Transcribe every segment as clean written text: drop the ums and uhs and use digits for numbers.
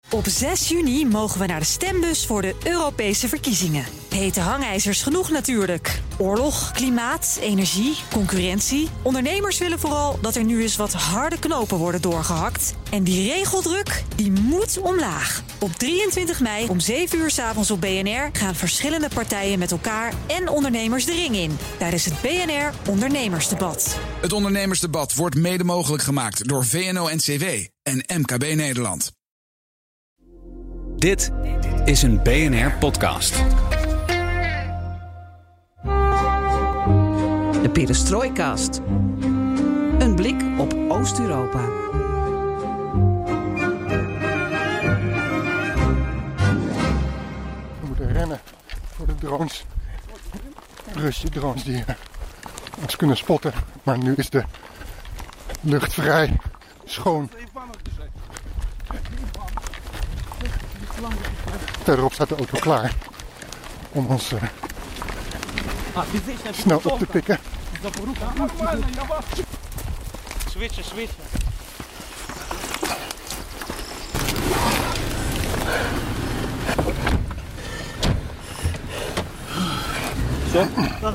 Op 6 juni mogen we naar de stembus voor de Europese verkiezingen. Hete hangijzers genoeg natuurlijk. Oorlog, klimaat, energie, concurrentie. Ondernemers willen vooral dat er nu eens wat harde knopen worden doorgehakt. En die regeldruk, die moet omlaag. Op 23 mei om 7 uur 's avonds op BNR gaan verschillende partijen met elkaar en ondernemers de ring in. Tijdens het BNR Ondernemersdebat. Het Ondernemersdebat wordt mede mogelijk gemaakt door VNO-NCW en MKB Nederland. Dit is een BNR-podcast. De Perestrojkast. Een blik op Oost-Europa. We moeten rennen voor de drones. Russische drones die ons kunnen spotten. Maar nu is de lucht vrij, schoon. Verderop staat de auto klaar om ons snel op te pikken. Switchen. Zo.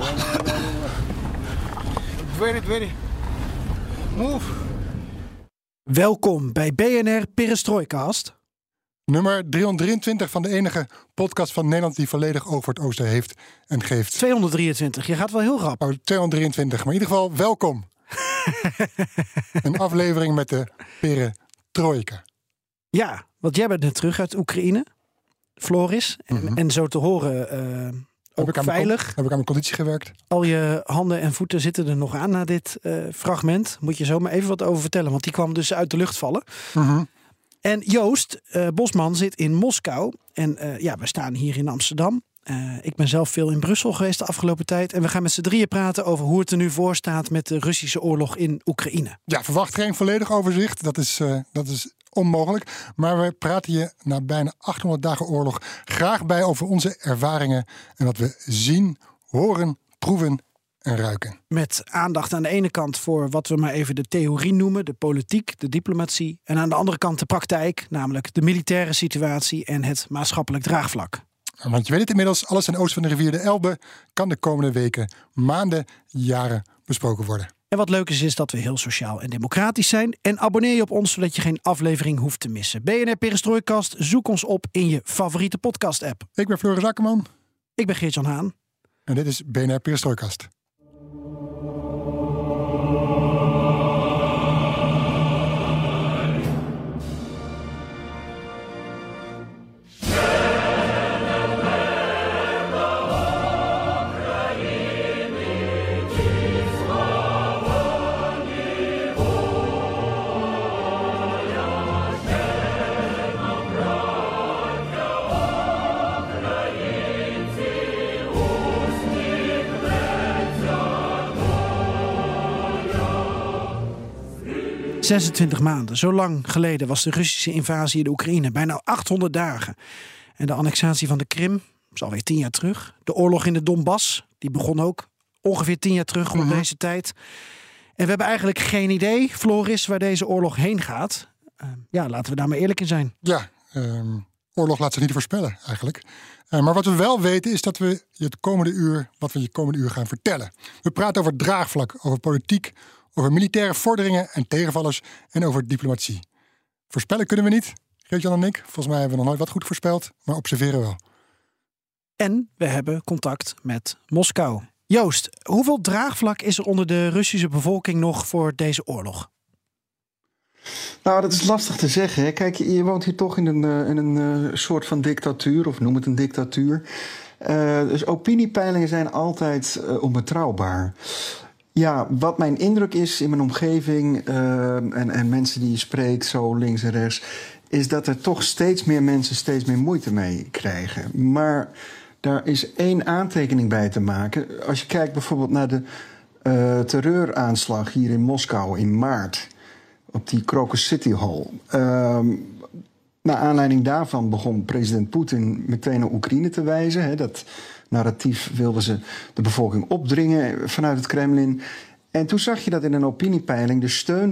Very. Move. Welkom bij BNR Perestrojkast. Nummer 323 van de enige podcast van Nederland die volledig over het oosten heeft en geeft. 223, je gaat wel heel rap. 223, maar in ieder geval welkom. Een aflevering met de Perestrojka. Ja, want jij bent net terug uit Oekraïne, Floris. En zo te horen ook veilig. Heb ik aan mijn conditie gewerkt. Al je handen en voeten zitten er nog aan na dit fragment. Moet je zo maar even wat over vertellen, want die kwam dus uit de lucht vallen. En Joost Bosman zit in Moskou. En we staan hier in Amsterdam. Ik ben zelf veel in Brussel geweest de afgelopen tijd. En we gaan met z'n drieën praten over hoe het er nu voor staat met de Russische oorlog in Oekraïne. Ja, verwacht geen volledig overzicht. Dat is onmogelijk. Maar we praten je na bijna 800 dagen oorlog graag bij over onze ervaringen. En wat we zien, horen, proeven en ruiken. Met aandacht aan de ene kant voor wat we maar even de theorie noemen, de politiek, de diplomatie. En aan de andere kant de praktijk, namelijk de militaire situatie en het maatschappelijk draagvlak. Want je weet het inmiddels, alles ten oosten van de rivier de Elbe kan de komende weken, maanden, jaren besproken worden. En wat leuk is dat we heel sociaal en democratisch zijn. En abonneer je op ons, zodat je geen aflevering hoeft te missen. BNR Perestrojkast, zoek ons op in je favoriete podcast-app. Ik ben Floris Akkerman. Ik ben Geert-Jan Haan. En dit is BNR Perestrojkast. – 26 maanden. Zo lang geleden was de Russische invasie in de Oekraïne. Bijna 800 dagen. En de annexatie van de Krim is alweer 10 jaar terug. De oorlog in de Donbass, die begon ook ongeveer 10 jaar terug op deze tijd. En we hebben eigenlijk geen idee, Floris, waar deze oorlog heen gaat. Laten we daar maar eerlijk in zijn. Ja, oorlog laat zich niet voorspellen eigenlijk. Maar wat we wel weten is dat we je het komende uur gaan vertellen. We praten over het draagvlak, over politiek, over militaire vorderingen en tegenvallers en over diplomatie. Voorspellen kunnen we niet, Geert-Jan en ik. Volgens mij hebben we nog nooit wat goed voorspeld, maar observeren wel. En we hebben contact met Moskou. Joost, hoeveel draagvlak is er onder de Russische bevolking nog voor deze oorlog? Nou, dat is lastig te zeggen. Hè. Kijk, je woont hier toch in een soort van dictatuur, of noem het een dictatuur. Dus opiniepeilingen zijn altijd onbetrouwbaar. Ja, wat mijn indruk is in mijn omgeving en mensen die je spreekt, zo links en rechts, is dat er toch steeds meer mensen steeds meer moeite mee krijgen. Maar daar is één aantekening bij te maken. Als je kijkt bijvoorbeeld naar de terreuraanslag hier in Moskou in maart, op die Crocus City Hall. Naar aanleiding daarvan begon president Poetin meteen naar Oekraïne te wijzen. Hè, dat narratief wilden ze de bevolking opdringen vanuit het Kremlin. En toen zag je dat in een opiniepeiling de steun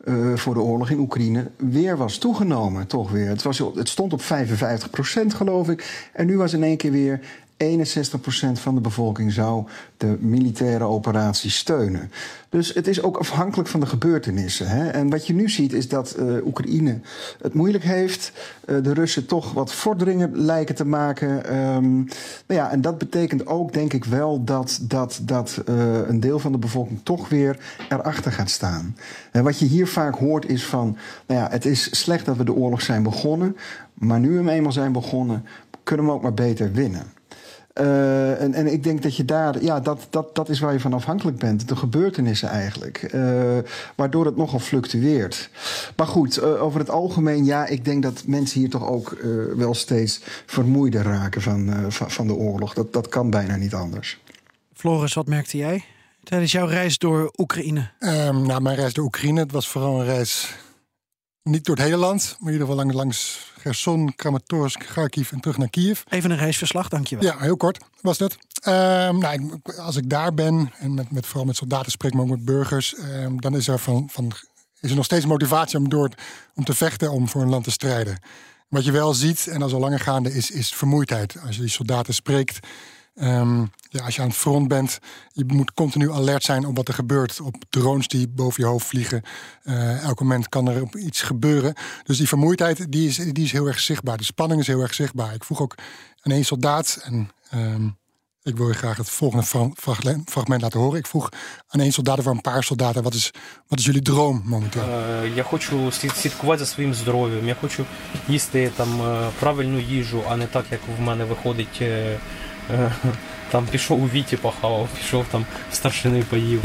voor de oorlog in Oekraïne weer was toegenomen. Toch weer. Het stond op 55% geloof ik. En nu was in één keer weer 61% van de bevolking zou de militaire operatie steunen. Dus het is ook afhankelijk van de gebeurtenissen. Hè? En wat je nu ziet is dat Oekraïne het moeilijk heeft. De Russen toch wat vorderingen lijken te maken. En dat betekent ook, denk ik wel, dat een deel van de bevolking toch weer erachter gaat staan. En wat je hier vaak hoort is van, het is slecht dat we de oorlog zijn begonnen. Maar nu we hem eenmaal zijn begonnen, kunnen we ook maar beter winnen. En ik denk dat je daar, dat is waar je van afhankelijk bent. De gebeurtenissen eigenlijk. Waardoor het nogal fluctueert. Maar goed, over het algemeen, ik denk dat mensen hier toch ook wel steeds vermoeider raken van de oorlog. Dat kan bijna niet anders. Floris, wat merkte jij tijdens jouw reis door Oekraïne? Mijn reis door Oekraïne, het was vooral een reis niet door het hele land, maar in ieder geval langs Gerson, Kramatorsk, Kharkiv en terug naar Kiev. Even een reisverslag, dankjewel. Ja, heel kort was dat. Als ik daar ben en vooral met soldaten spreek, maar ook met burgers, dan is er is er nog steeds motivatie om te vechten, om voor een land te strijden. Wat je wel ziet, en dat is al langer gaande, is vermoeidheid. Als je die soldaten spreekt, als je aan het front bent, je moet continu alert zijn op wat er gebeurt. Op drones die boven je hoofd vliegen. Elk moment kan er iets gebeuren. Dus die vermoeidheid, die is heel erg zichtbaar. De spanning is heel erg zichtbaar. Ik vroeg ook aan één soldaat, en ik wil je graag het volgende fragment laten horen. Ik vroeg aan één soldaat of een paar soldaten, wat is jullie droom momenteel? Я хочу слідкувати за своїм здоров'ям. Я хочу їсти правильну їжу, а не так, як в мене виходить. Пішов у Віті похавав, пішов в старшини поїв.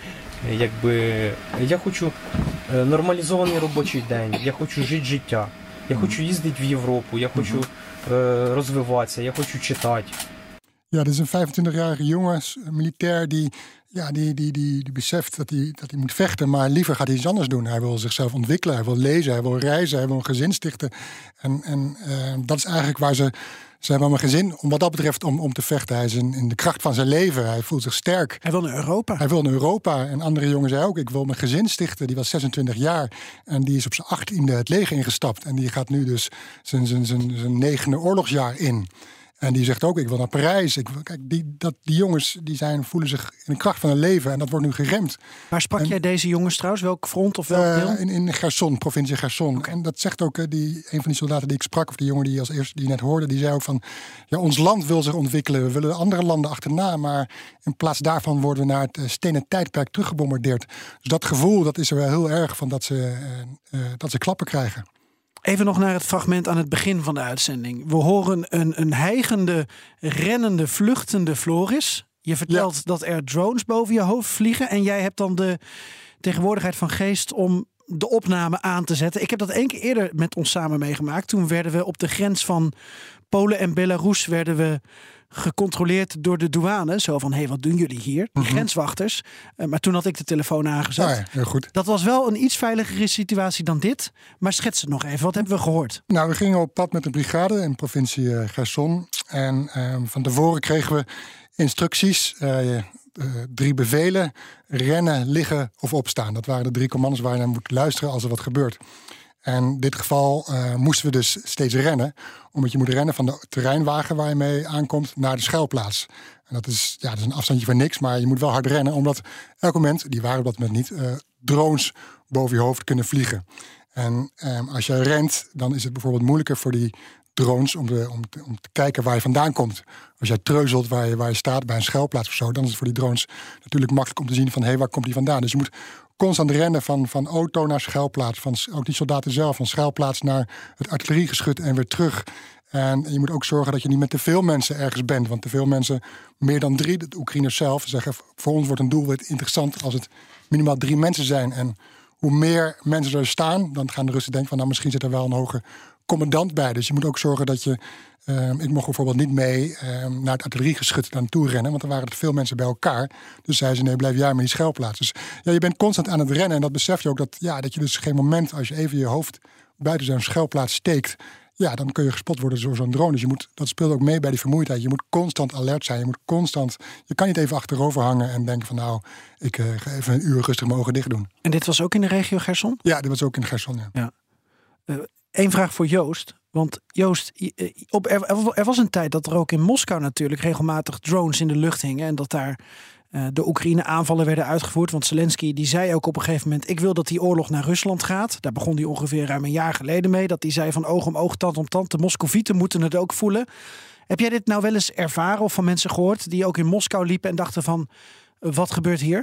Я хочу нормалізований робочий день, я хочу жити життя. Я хочу їздити в Європу, я хочу розвиватися, я хочу читати. Ja, dit is een 25-jarige jongen, militair, die beseft dat hij moet vechten, maar liever gaat hij iets anders doen. Hij wil zichzelf ontwikkelen, hij wil lezen, hij wil reizen, hij wil een gezin stichten. En dat is eigenlijk waar ze hebben een gezin om wat dat betreft om te vechten. Hij is in de kracht van zijn leven, hij voelt zich sterk. Hij wil naar Europa. Hij wil naar Europa. En andere jongen zei ook, ik wil mijn gezin stichten. Die was 26 jaar en die is op zijn 18e het leger ingestapt. En die gaat nu dus zijn 9e oorlogsjaar in. En die zegt ook, ik wil naar Parijs. Die jongens voelen zich in de kracht van hun leven. En dat wordt nu geremd. Waar sprak jij deze jongens trouwens? Welk front of welk deel? In Gerson, provincie Gerson. Okay. En dat zegt ook een van die soldaten die ik sprak, of die jongen die als eerste die net hoorde, die zei ook van, ons land wil zich ontwikkelen. We willen andere landen achterna. Maar in plaats daarvan worden we naar het stenen tijdperk teruggebombardeerd. Dus dat gevoel, dat is er wel heel erg van dat ze klappen krijgen. Even nog naar het fragment aan het begin van de uitzending. We horen een hijgende, rennende, vluchtende Floris. Je vertelt dat er drones boven je hoofd vliegen. En jij hebt dan de tegenwoordigheid van geest om de opname aan te zetten. Ik heb dat 1 keer eerder met ons samen meegemaakt. Toen werden we op de grens van Polen en Belarus gecontroleerd door de douane. Zo van, wat doen jullie hier? Die grenswachters. Maar toen had ik de telefoon aangezet. Ja, heel goed. Dat was wel een iets veiligere situatie dan dit. Maar schets het nog even. Wat hebben we gehoord? We gingen op pad met een brigade in provincie Gerson. En van tevoren kregen we instructies. 3 bevelen. Rennen, liggen of opstaan. Dat waren de 3 commando's waar je naar moet luisteren als er wat gebeurt. En in dit geval moesten we dus steeds rennen. Omdat je moet rennen van de terreinwagen waar je mee aankomt naar de schuilplaats. En dat is een afstandje van niks, maar je moet wel hard rennen. Omdat elk moment, die waren op dat moment niet, drones boven je hoofd kunnen vliegen. En als je rent, dan is het bijvoorbeeld moeilijker voor die drones om te kijken waar je vandaan komt. Als jij treuzelt waar je staat bij een schuilplaats of zo, dan is het voor die drones natuurlijk makkelijk om te zien van waar komt die vandaan. Dus je moet constant rennen van auto naar schuilplaats, ook die soldaten zelf, van schuilplaats naar het artilleriegeschut en weer terug. En je moet ook zorgen dat je niet met te veel mensen ergens bent. Want te veel mensen, meer dan 3, de Oekraïners zelf zeggen, voor ons wordt een doelwit interessant als het minimaal 3 mensen zijn. En hoe meer mensen er staan, dan gaan de Russen denken van misschien zit er wel een hoge commandant bij. Dus je moet ook zorgen dat je, ik mocht bijvoorbeeld niet mee naar het artilleriegeschut naartoe rennen, want er waren er veel mensen bij elkaar. Dus zei ze, nee, blijf jij maar in die schuilplaats. Dus je bent constant aan het rennen en dat besef je ook dat je dus geen moment, als je even je hoofd buiten zo'n schuilplaats steekt, ja, dan kun je gespot worden door zo'n drone. Dus dat speelt ook mee bij die vermoeidheid. Je moet constant alert zijn. Je kan niet even achterover hangen en denken van nou, ik ga even een uur rustig mijn ogen dicht doen. En dit was ook in de regio Cherson? Ja, dit was ook in Cherson, ja. Eén vraag voor Joost. Want Joost, er was een tijd dat er ook in Moskou natuurlijk regelmatig drones in de lucht hingen. En dat daar de Oekraïne aanvallen werden uitgevoerd. Want Zelensky die zei ook op een gegeven moment, ik wil dat die oorlog naar Rusland gaat. Daar begon hij ongeveer ruim een jaar geleden mee. Dat hij zei van oog om oog, tand om tand. De Moscovieten moeten het ook voelen. Heb jij dit nou wel eens ervaren of van mensen gehoord die ook in Moskou liepen en dachten van, wat gebeurt hier?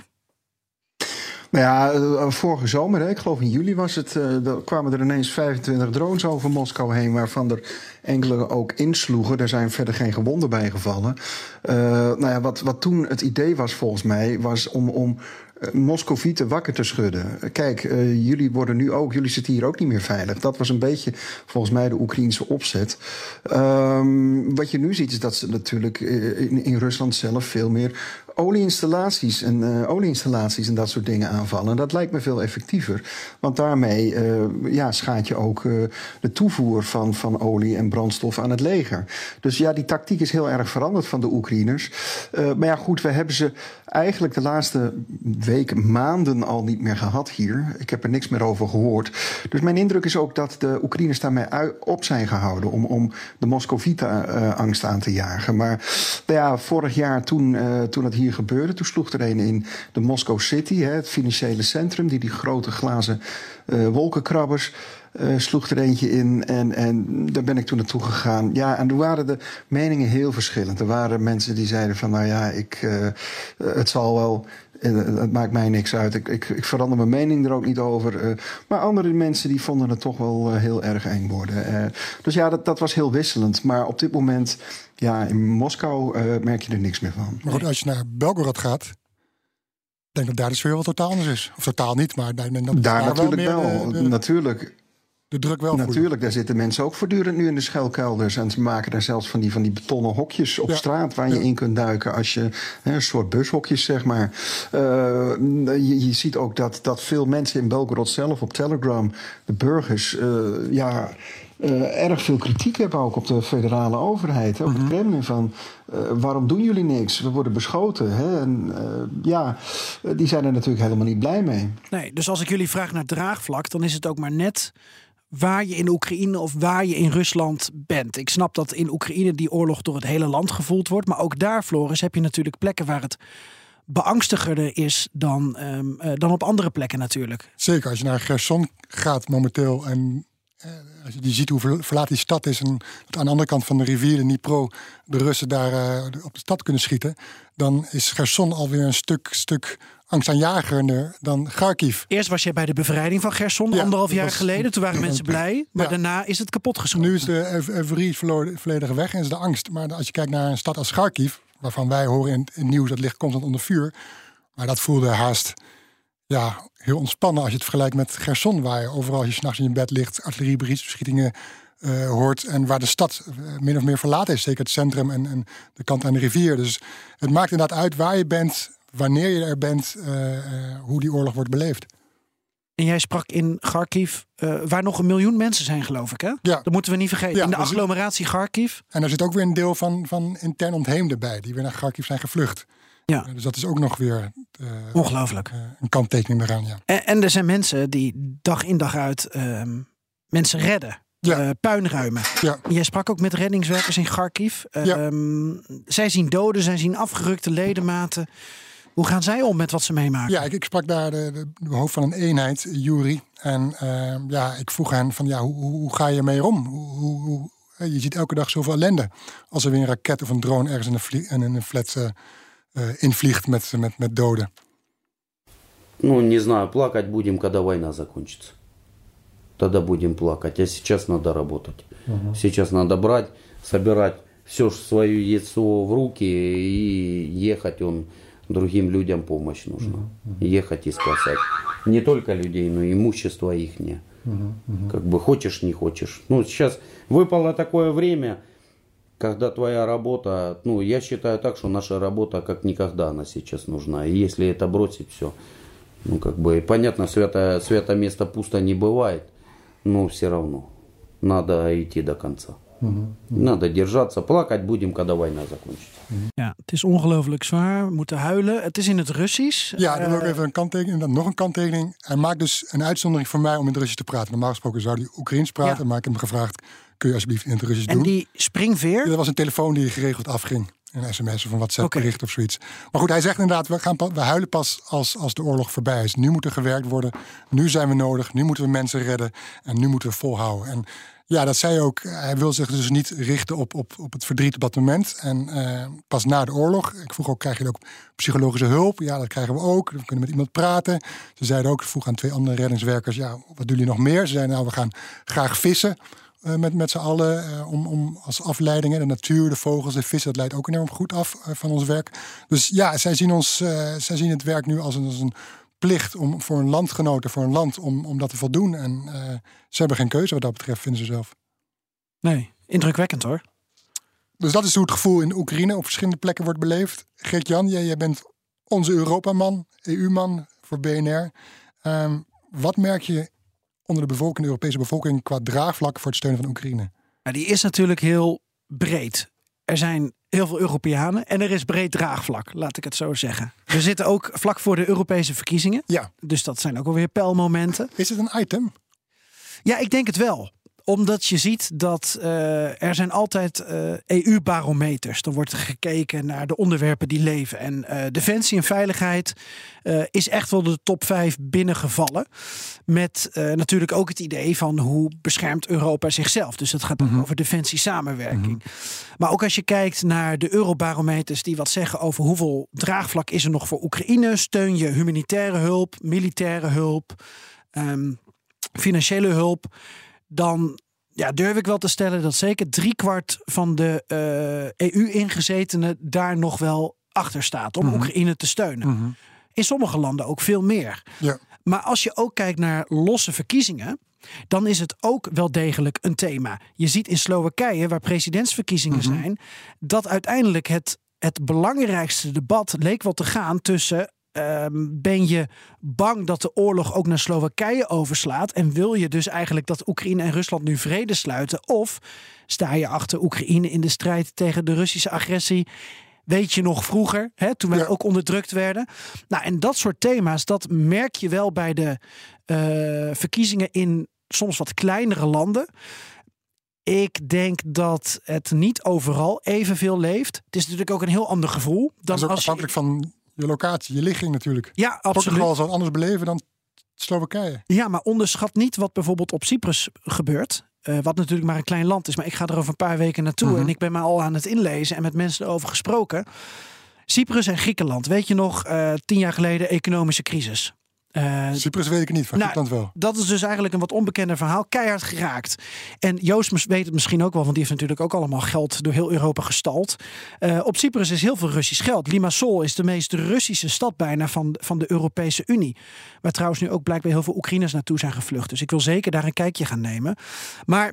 Nou ja, vorige zomer, ik geloof in juli was het, kwamen er ineens 25 drones over Moskou heen, waarvan er enkele ook insloegen. Er zijn verder geen gewonden bij gevallen. Nou ja, wat toen het idee was volgens mij, was om Moscovieten wakker te schudden. Kijk, jullie zitten hier ook niet meer veilig. Dat was een beetje volgens mij de Oekraïense opzet. Wat je nu ziet is dat ze natuurlijk in Rusland zelf veel meer olieinstallaties en dat soort dingen aanvallen. En dat lijkt me veel effectiever. Want daarmee schaadt je ook de toevoer van olie en brandstof aan het leger. Dus ja, die tactiek is heel erg veranderd van de Oekraïners. Maar ja, goed, we hebben ze eigenlijk de laatste weken, maanden al niet meer gehad hier. Ik heb er niks meer over gehoord. Dus mijn indruk is ook dat de Oekraïners daarmee op zijn gehouden om de Moscovieten angst aan te jagen. Maar ja, vorig jaar toen het hier gebeurde, toen sloeg er een in de Moscow City, het financiële centrum, die grote glazen wolkenkrabbers, sloeg er eentje in en daar ben ik toen naartoe gegaan. Ja, en toen waren de meningen heel verschillend. Er waren mensen die zeiden van, nou ja, het zal wel, het maakt mij niks uit. Ik verander mijn mening er ook niet over. Maar andere mensen die vonden het toch wel heel erg eng worden. Dus ja, dat was heel wisselend. Maar op dit moment, ja, in Moskou merk je er niks meer van. Maar goed, als je naar Belgorod gaat, ik denk dat daar de sfeer wel totaal anders is. Of totaal niet, maar daar natuurlijk wel. Natuurlijk. De druk wel. Natuurlijk, daar zitten mensen ook voortdurend nu in de schuilkelders. En ze maken daar zelfs van die betonnen hokjes op straat waar je in kunt duiken. Als je een soort bushokjes, zeg maar. Je ziet ook dat veel mensen in Belgorod zelf op Telegram, de burgers, erg veel kritiek hebben ook op de federale overheid. Ook het Kremlin van, waarom doen jullie niks? We worden beschoten. Hè? En die zijn er natuurlijk helemaal niet blij mee. Nee, dus als ik jullie vraag naar draagvlak, dan is het ook maar net waar je in Oekraïne of waar je in Rusland bent. Ik snap dat in Oekraïne die oorlog door het hele land gevoeld wordt. Maar ook daar, Floris, heb je natuurlijk plekken waar het beangstigender is dan op andere plekken natuurlijk. Zeker, als je naar Cherson gaat momenteel en als je ziet hoe verlaat die stad is en dat aan de andere kant van de rivier, de Dnipro, de Russen daar op de stad kunnen schieten, dan is Cherson alweer een stuk angstaanjagender dan Kharkiv. Eerst was jij bij de bevrijding van Cherson, 1,5 jaar geleden. Toen waren mensen blij, maar daarna is het kapot geschoten. Nu is de euforie volledig weg en is de angst. Maar als je kijkt naar een stad als Kharkiv, waarvan wij horen in het nieuws dat ligt constant onder vuur, maar dat voelde haast heel ontspannen als je het vergelijkt met Cherson, waar je overal als je 's nachts in je bed ligt, artilleriebeschietingen hoort en waar de stad min of meer verlaten is. Zeker het centrum en de kant aan de rivier. Dus het maakt inderdaad uit waar je bent, wanneer je er bent, hoe die oorlog wordt beleefd. En jij sprak in Kharkiv, waar nog 1 miljoen mensen zijn, geloof ik, hè? Ja. Dat moeten we niet vergeten. In de agglomeratie Kharkiv. En er zit ook weer een deel van intern ontheemden bij, die weer naar Kharkiv zijn gevlucht. Ja. Dus dat is ook nog weer ongelooflijk. Een kanttekening eraan, ja. En er zijn mensen die dag in dag uit mensen redden. Puinruimen. Ja. Jij sprak ook met reddingswerkers in Kharkiv. Zij zien doden, zij zien afgerukte ledematen. Hoe gaan zij om met wat ze meemaken? Ja, ik sprak daar de hoofd van een eenheid, Yuri. En ik vroeg hen van hoe ga je mee om? Je ziet elke dag zoveel ellende. Als er weer een raket of een drone ergens in een flat invliegt met doden. Ну, не знаю, плакать будем, когда война закончится. Тогда будем плакать. А сейчас надо работать. Сейчас надо брать, собирать все свое яйцо в руки и ехать. Другим людям помощь нужна. Ехать и спасать. Не только людей, но и имущество ихнее. Как бы хочешь, не хочешь. Ну, сейчас выпало такое время, когда твоя работа, я считаю так, что наша работа как никогда она сейчас нужна. И если это бросить все, понятно, свято место пусто не бывает, но все равно надо идти до конца. Надо держаться, плакать будем, когда война закончится. Ja, het is ongelooflijk zwaar. We moeten huilen. Het is in het Russisch. Ja, dan ook even een kanttekening. Dan nog een kanttekening. Hij maakt dus een uitzondering voor mij om in het Russisch te praten. Normaal gesproken zou hij Oekraïens praten. Maar ik heb hem gevraagd, kun je alsjeblieft in het Russisch doen? En die springveer? Ja, dat was een telefoon die geregeld afging. Een sms of een WhatsApp bericht of zoiets. Maar goed, hij zegt inderdaad, we huilen pas als de oorlog voorbij is. Nu moet er gewerkt worden. Nu zijn we nodig. Nu moeten we mensen redden. En nu moeten we volhouden. En ja, dat zei ook. Hij wil zich dus niet richten op het verdriet op dat moment. En pas na de oorlog. Ik vroeg ook, krijg je ook psychologische hulp? Ja, dat krijgen we ook. We kunnen met iemand praten. Ze zeiden ook, ik vroeg aan 2 andere reddingswerkers. Ja, wat doen jullie nog meer? Ze zeiden, nou, we gaan graag vissen. Met z'n allen om als afleiding. De natuur, de vogels, de vissen, dat leidt ook enorm goed af van ons werk. Dus ja, zij zien het werk nu als een plicht om voor een landgenoten, voor een land, om dat te voldoen. En ze hebben geen keuze wat dat betreft, vinden ze zelf. Nee, indrukwekkend hoor. Dus dat is hoe het gevoel in Oekraïne op verschillende plekken wordt beleefd. Geert-Jan, jij bent onze Europaman, EU-man voor BNR. Wat merk je onder de bevolking, de Europese bevolking, qua draagvlak voor het steunen van Oekraïne? Nou, die is natuurlijk heel breed. Er zijn heel veel Europeanen en er is breed draagvlak, laat ik het zo zeggen. We zitten ook vlak voor de Europese verkiezingen. Ja. Dus dat zijn ook alweer pijlmomenten. Is het een item? Ja, ik denk het wel. Omdat je ziet dat er zijn altijd EU-barometers. Dan wordt er gekeken naar de onderwerpen die leven. En defensie en veiligheid is echt wel de top 5 binnengevallen. Met natuurlijk ook het idee van hoe beschermt Europa zichzelf. Dus dat gaat over defensie-samenwerking. Maar ook als je kijkt naar de eurobarometers die wat zeggen over hoeveel draagvlak is er nog voor Oekraïne. Steun je humanitaire hulp, militaire hulp, financiële hulp. Dan durf ik wel te stellen dat zeker 3/4 van de EU-ingezetenen daar nog wel achter staat om Oekraïne te steunen. In sommige landen ook veel meer. Ja. Maar als je ook kijkt naar losse verkiezingen, dan is het ook wel degelijk een thema. Je ziet in Slowakije, waar presidentsverkiezingen zijn, dat uiteindelijk het belangrijkste debat leek wel te gaan tussen ben je bang dat de oorlog ook naar Slowakije overslaat en wil je dus eigenlijk dat Oekraïne en Rusland nu vrede sluiten? Of sta je achter Oekraïne in de strijd tegen de Russische agressie? Weet je nog vroeger, toen wij ook onderdrukt werden? Nou, en dat soort thema's, dat merk je wel bij de verkiezingen in soms wat kleinere landen. Ik denk dat het niet overal evenveel leeft. Het is natuurlijk ook een heel ander gevoel. Dat is ook afhankelijk van je locatie, je ligging natuurlijk. Ja, absoluut. Portugal zal het anders beleven dan Slowakije. Ja, maar onderschat niet wat bijvoorbeeld op Cyprus gebeurt. Wat natuurlijk maar een klein land is. Maar ik ga er over een paar weken naartoe. En ik ben me al aan het inlezen en met mensen erover gesproken. Cyprus en Griekenland. Weet je nog, 10 jaar geleden economische crisis. Cyprus weet ik niet, van Griekenland wel. Dat is dus eigenlijk een wat onbekender verhaal. Keihard geraakt. En Joost weet het misschien ook wel, want die heeft natuurlijk ook allemaal geld door heel Europa gestald. Op Cyprus is heel veel Russisch geld. Limassol is de meest Russische stad bijna van de Europese Unie. Waar trouwens nu ook blijkbaar heel veel Oekraïners naartoe zijn gevlucht. Dus ik wil zeker daar een kijkje gaan nemen. Maar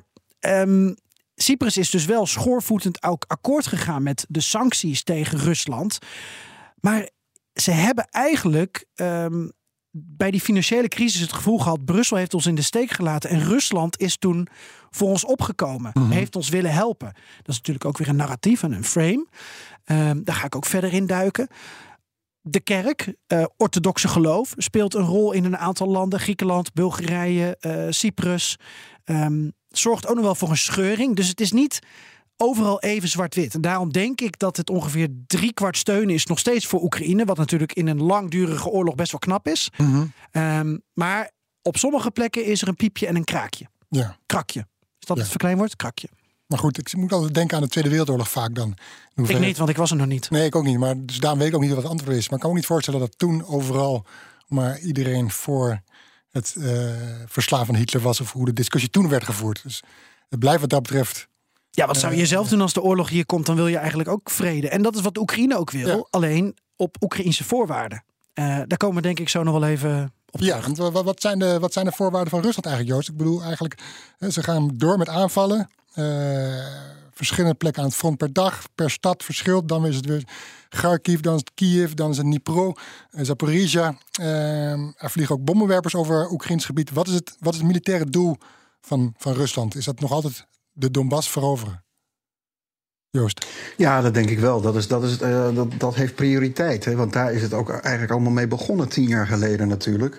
Cyprus is dus wel schoorvoetend ook akkoord gegaan met de sancties tegen Rusland. Maar ze hebben eigenlijk bij die financiële crisis het gevoel gehad, Brussel heeft ons in de steek gelaten en Rusland is toen voor ons opgekomen. Heeft ons willen helpen. Dat is natuurlijk ook weer een narratief en een frame. Daar ga ik ook verder in duiken. De kerk, orthodoxe geloof, speelt een rol in een aantal landen. Griekenland, Bulgarije, Cyprus. Zorgt ook nog wel voor een scheuring. Dus het is niet overal even zwart-wit. En daarom denk ik dat het ongeveer 3/4 steun is nog steeds voor Oekraïne. Wat natuurlijk in een langdurige oorlog best wel knap is. Maar op sommige plekken is er een piepje en een kraakje. Ja. Krakje. Is dat het verkleinwoord? Krakje. Maar goed, ik moet altijd denken aan de Tweede Wereldoorlog vaak dan. Ik niet, want ik was er nog niet. Nee, ik ook niet. Maar dus daarom weet ik ook niet wat het antwoord is. Maar ik kan me niet voorstellen dat toen overal maar iedereen voor het verslaan van Hitler was, of hoe de discussie toen werd gevoerd. Dus het blijft wat dat betreft. Ja, wat zou je zelf doen als de oorlog hier komt? Dan wil je eigenlijk ook vrede. En dat is wat Oekraïne ook wil. Ja. Alleen op Oekraïnse voorwaarden. Daar komen we denk ik zo nog wel even op terug. Ja, want wat zijn de voorwaarden van Rusland eigenlijk, Joost? Ik bedoel eigenlijk, ze gaan door met aanvallen. Verschillende plekken aan het front per dag, per stad verschilt. Dan is het weer Kharkiv, dan is het Kiev, dan is het Dnipro, Zaporizhia. Er vliegen ook bommenwerpers over Oekraïns gebied. Wat is het militaire doel van Rusland? Is dat nog altijd de Donbass veroveren? Joost? Ja, dat denk ik wel. Dat heeft prioriteit. Hè? Want daar is het ook eigenlijk allemaal mee begonnen 10 jaar geleden natuurlijk.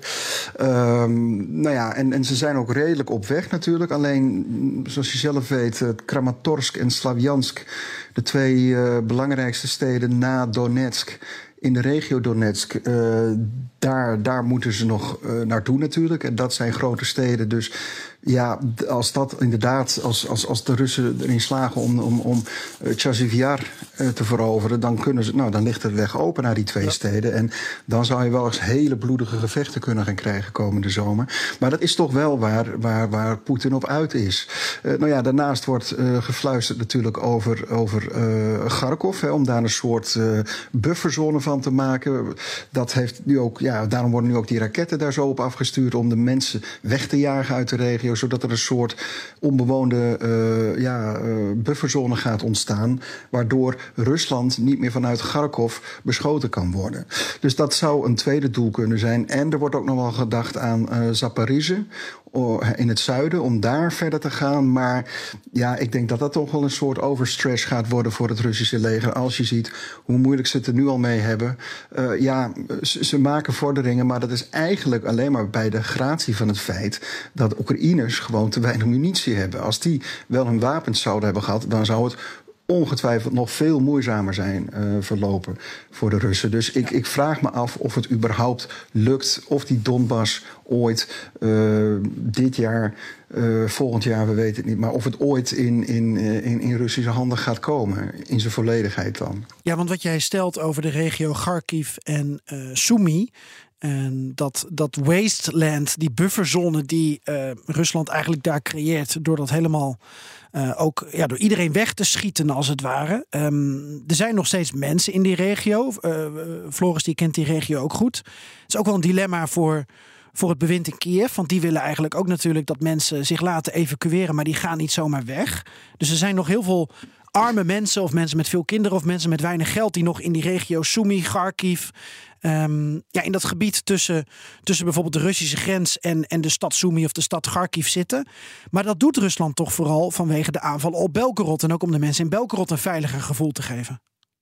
En ze zijn ook redelijk op weg natuurlijk. Alleen, zoals je zelf weet, Kramatorsk en Slavjansk, de 2 belangrijkste steden na Donetsk, in de regio Donetsk, daar moeten ze nog naartoe natuurlijk. En dat zijn grote steden. Dus ja, als dat inderdaad, als de Russen erin slagen om Chasiv Yar te veroveren, dan ligt de weg open naar die 2 steden. En dan zou je wel eens hele bloedige gevechten kunnen gaan krijgen komende zomer. Maar dat is toch wel waar Poetin op uit is. Daarnaast wordt gefluisterd natuurlijk over Kharkov, om daar een soort bufferzone van te maken. Dat heeft nu ook, daarom worden nu ook die raketten daar zo op afgestuurd om de mensen weg te jagen uit de regio, zodat er een soort onbewoonde bufferzone gaat ontstaan, waardoor Rusland niet meer vanuit Kharkov beschoten kan worden. Dus dat zou een tweede doel kunnen zijn. En er wordt ook nog wel gedacht aan Zaporizhzhia in het zuiden, om daar verder te gaan. Maar ja, ik denk dat dat toch wel een soort overstretch gaat worden voor het Russische leger. Als je ziet hoe moeilijk ze het er nu al mee hebben. Ze maken vorderingen, maar dat is eigenlijk alleen maar bij de gratie van het feit dat Oekraïners gewoon te weinig munitie hebben. Als die wel hun wapens zouden hebben gehad, dan zou het ongetwijfeld nog veel moeizamer zijn verlopen voor de Russen. Dus ik vraag me af of het überhaupt lukt, of die Donbass ooit dit jaar, volgend jaar, we weten het niet, maar of het ooit in Russische handen gaat komen, in zijn volledigheid dan. Ja, want wat jij stelt over de regio Kharkiv en Sumy, en dat wasteland, die bufferzone die Rusland eigenlijk daar creëert, door dat helemaal door iedereen weg te schieten als het ware. Er zijn nog steeds mensen in die regio. Floris die kent die regio ook goed. Het is ook wel een dilemma voor het bewind in Kiev. Want die willen eigenlijk ook natuurlijk dat mensen zich laten evacueren, maar die gaan niet zomaar weg. Dus er zijn nog heel veel arme mensen of mensen met veel kinderen of mensen met weinig geld die nog in die regio Sumy, Kharkiv, in dat gebied tussen bijvoorbeeld de Russische grens en de stad Sumy of de stad Kharkiv zitten. Maar dat doet Rusland toch vooral vanwege de aanval op Belgorod en ook om de mensen in Belgorod een veiliger gevoel te geven.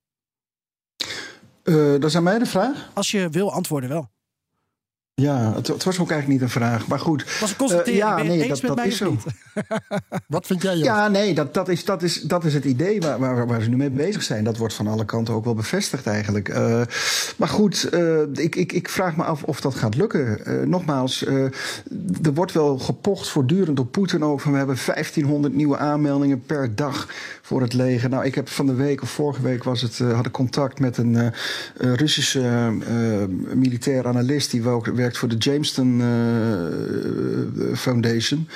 Dat is aan mij de vraag? Als je wil antwoorden wel. Ja, het was ook eigenlijk niet een vraag, maar goed. Het was een constatering, dat is zo. Wat vind jij, Joost? Ja, nee, dat is het idee waar ze nu mee bezig zijn. Dat wordt van alle kanten ook wel bevestigd eigenlijk. Maar goed, ik vraag me af of dat gaat lukken. Nogmaals, er wordt wel gepocht voortdurend op Poetin ook van we hebben 1500 nieuwe aanmeldingen per dag voor het leger. Nou, ik heb van de week of vorige week had ik contact met een Russische militair analist die werkt voor de Jamestown Foundation.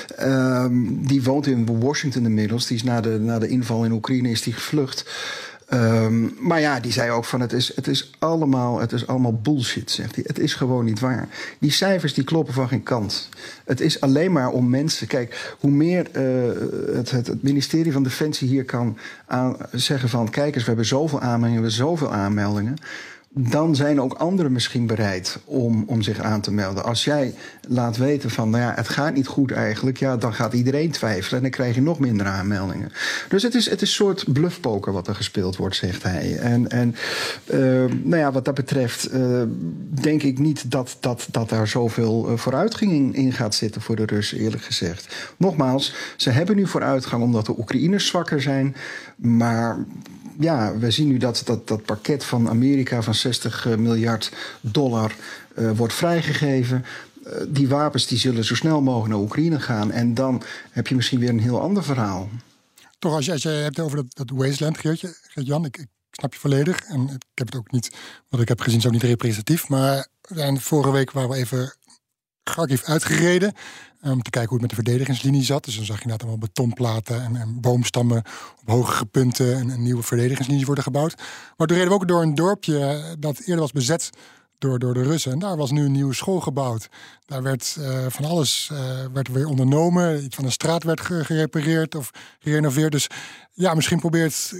Die woont in Washington inmiddels. Die is na de inval in Oekraïne is die gevlucht. Maar ja, die zei ook van het is allemaal bullshit, zegt hij. Het is gewoon niet waar. Die cijfers die kloppen van geen kant. Het is alleen maar om mensen. Kijk, hoe meer het ministerie van Defensie hier kan zeggen van kijk eens, we hebben zoveel aanmeldingen. Dan zijn ook anderen misschien bereid om zich aan te melden. Als jij laat weten van, het gaat niet goed eigenlijk, dan gaat iedereen twijfelen en dan krijg je nog minder aanmeldingen. Dus het is een soort bluffpoker wat er gespeeld wordt, zegt hij. En wat dat betreft denk ik niet dat daar zoveel vooruitgang in gaat zitten voor de Russen, eerlijk gezegd. Nogmaals, ze hebben nu vooruitgang omdat de Oekraïners zwakker zijn, maar ja, we zien nu dat pakket van Amerika van $60 miljard wordt vrijgegeven. Die wapens die zullen zo snel mogelijk naar Oekraïne gaan. En dan heb je misschien weer een heel ander verhaal. Toch, als je hebt over dat wasteland, Geert-Jan, ik snap je volledig. En ik heb het ook niet, wat ik heb gezien, is ook niet representatief. Maar vorige week waren we even Kharkiv uitgereden om te kijken hoe het met de verdedigingslinie zat. Dus dan zag je inderdaad allemaal betonplaten en boomstammen op hogere punten en een nieuwe verdedigingslinies worden gebouwd. Maar toen reden we ook door een dorpje dat eerder was bezet door de Russen. En daar was nu een nieuwe school gebouwd. Daar werd van alles werd weer ondernomen. Iets van een straat werd gerepareerd of gerenoveerd. Dus ja, misschien probeert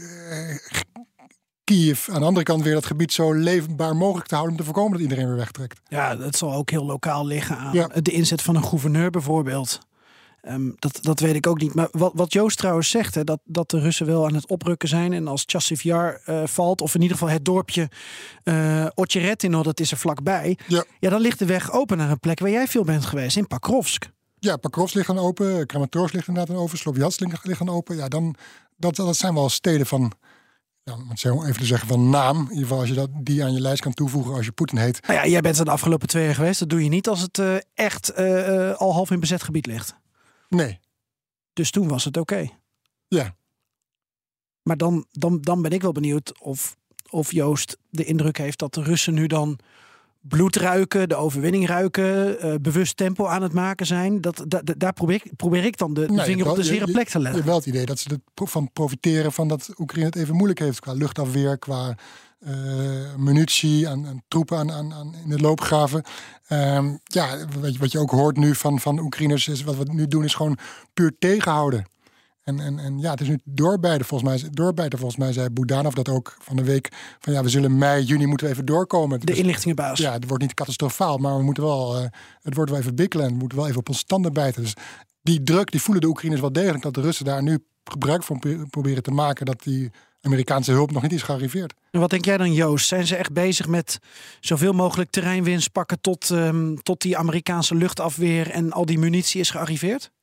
Kiev aan de andere kant weer dat gebied zo leefbaar mogelijk te houden om te voorkomen dat iedereen weer wegtrekt. Ja, dat zal ook heel lokaal liggen aan de inzet van een gouverneur bijvoorbeeld. Dat weet ik ook niet. Maar wat Joost trouwens zegt, hè, dat de Russen wel aan het oprukken zijn. En als Chasiv Yar valt, of in ieder geval het dorpje Ocheretino, dat is er vlakbij. Ja, dan ligt de weg open naar een plek waar jij veel bent geweest, in Pakrovsk. Ja, Pakrovsk ligt dan open. Kramatorsk ligt inderdaad open. Sloviansk ligt dan open. Ja, dat zijn wel steden van... Ja, om het even te zeggen van naam. In ieder geval als je die aan je lijst kan toevoegen als je Poetin heet. Nou ja, jij bent er de afgelopen 2 jaar geweest. Dat doe je niet als het echt al half in bezet gebied ligt. Nee. Dus toen was het oké. Ja. Maar dan ben ik wel benieuwd of Joost de indruk heeft dat de Russen nu dan bloed ruiken, de overwinning ruiken, bewust tempo aan het maken zijn. Daar probeer ik dan de vinger op de zere plek te leggen. Je hebt wel het idee dat ze ervan profiteren van dat Oekraïne het even moeilijk heeft qua luchtafweer, qua munitie en troepen in de loopgraven. Wat je ook hoort nu van Oekraïners is wat we nu doen is gewoon puur tegenhouden. En ja, het is nu doorbijten volgens mij zei Budanov dat ook van de week. Van ja, we zullen mei, juni moeten we even doorkomen. De inlichtingenbaas. Ja, het wordt niet catastrofaal, maar we moeten wel, het wordt wel even bikkelen. En we moeten wel even op ons standen bijten. Dus die druk, die voelen de Oekraïners wel degelijk. Dat de Russen daar nu gebruik van proberen te maken. Dat die Amerikaanse hulp nog niet is gearriveerd. En wat denk jij dan, Joost? Zijn ze echt bezig met zoveel mogelijk terreinwinst pakken tot die Amerikaanse luchtafweer en al die munitie is gearriveerd?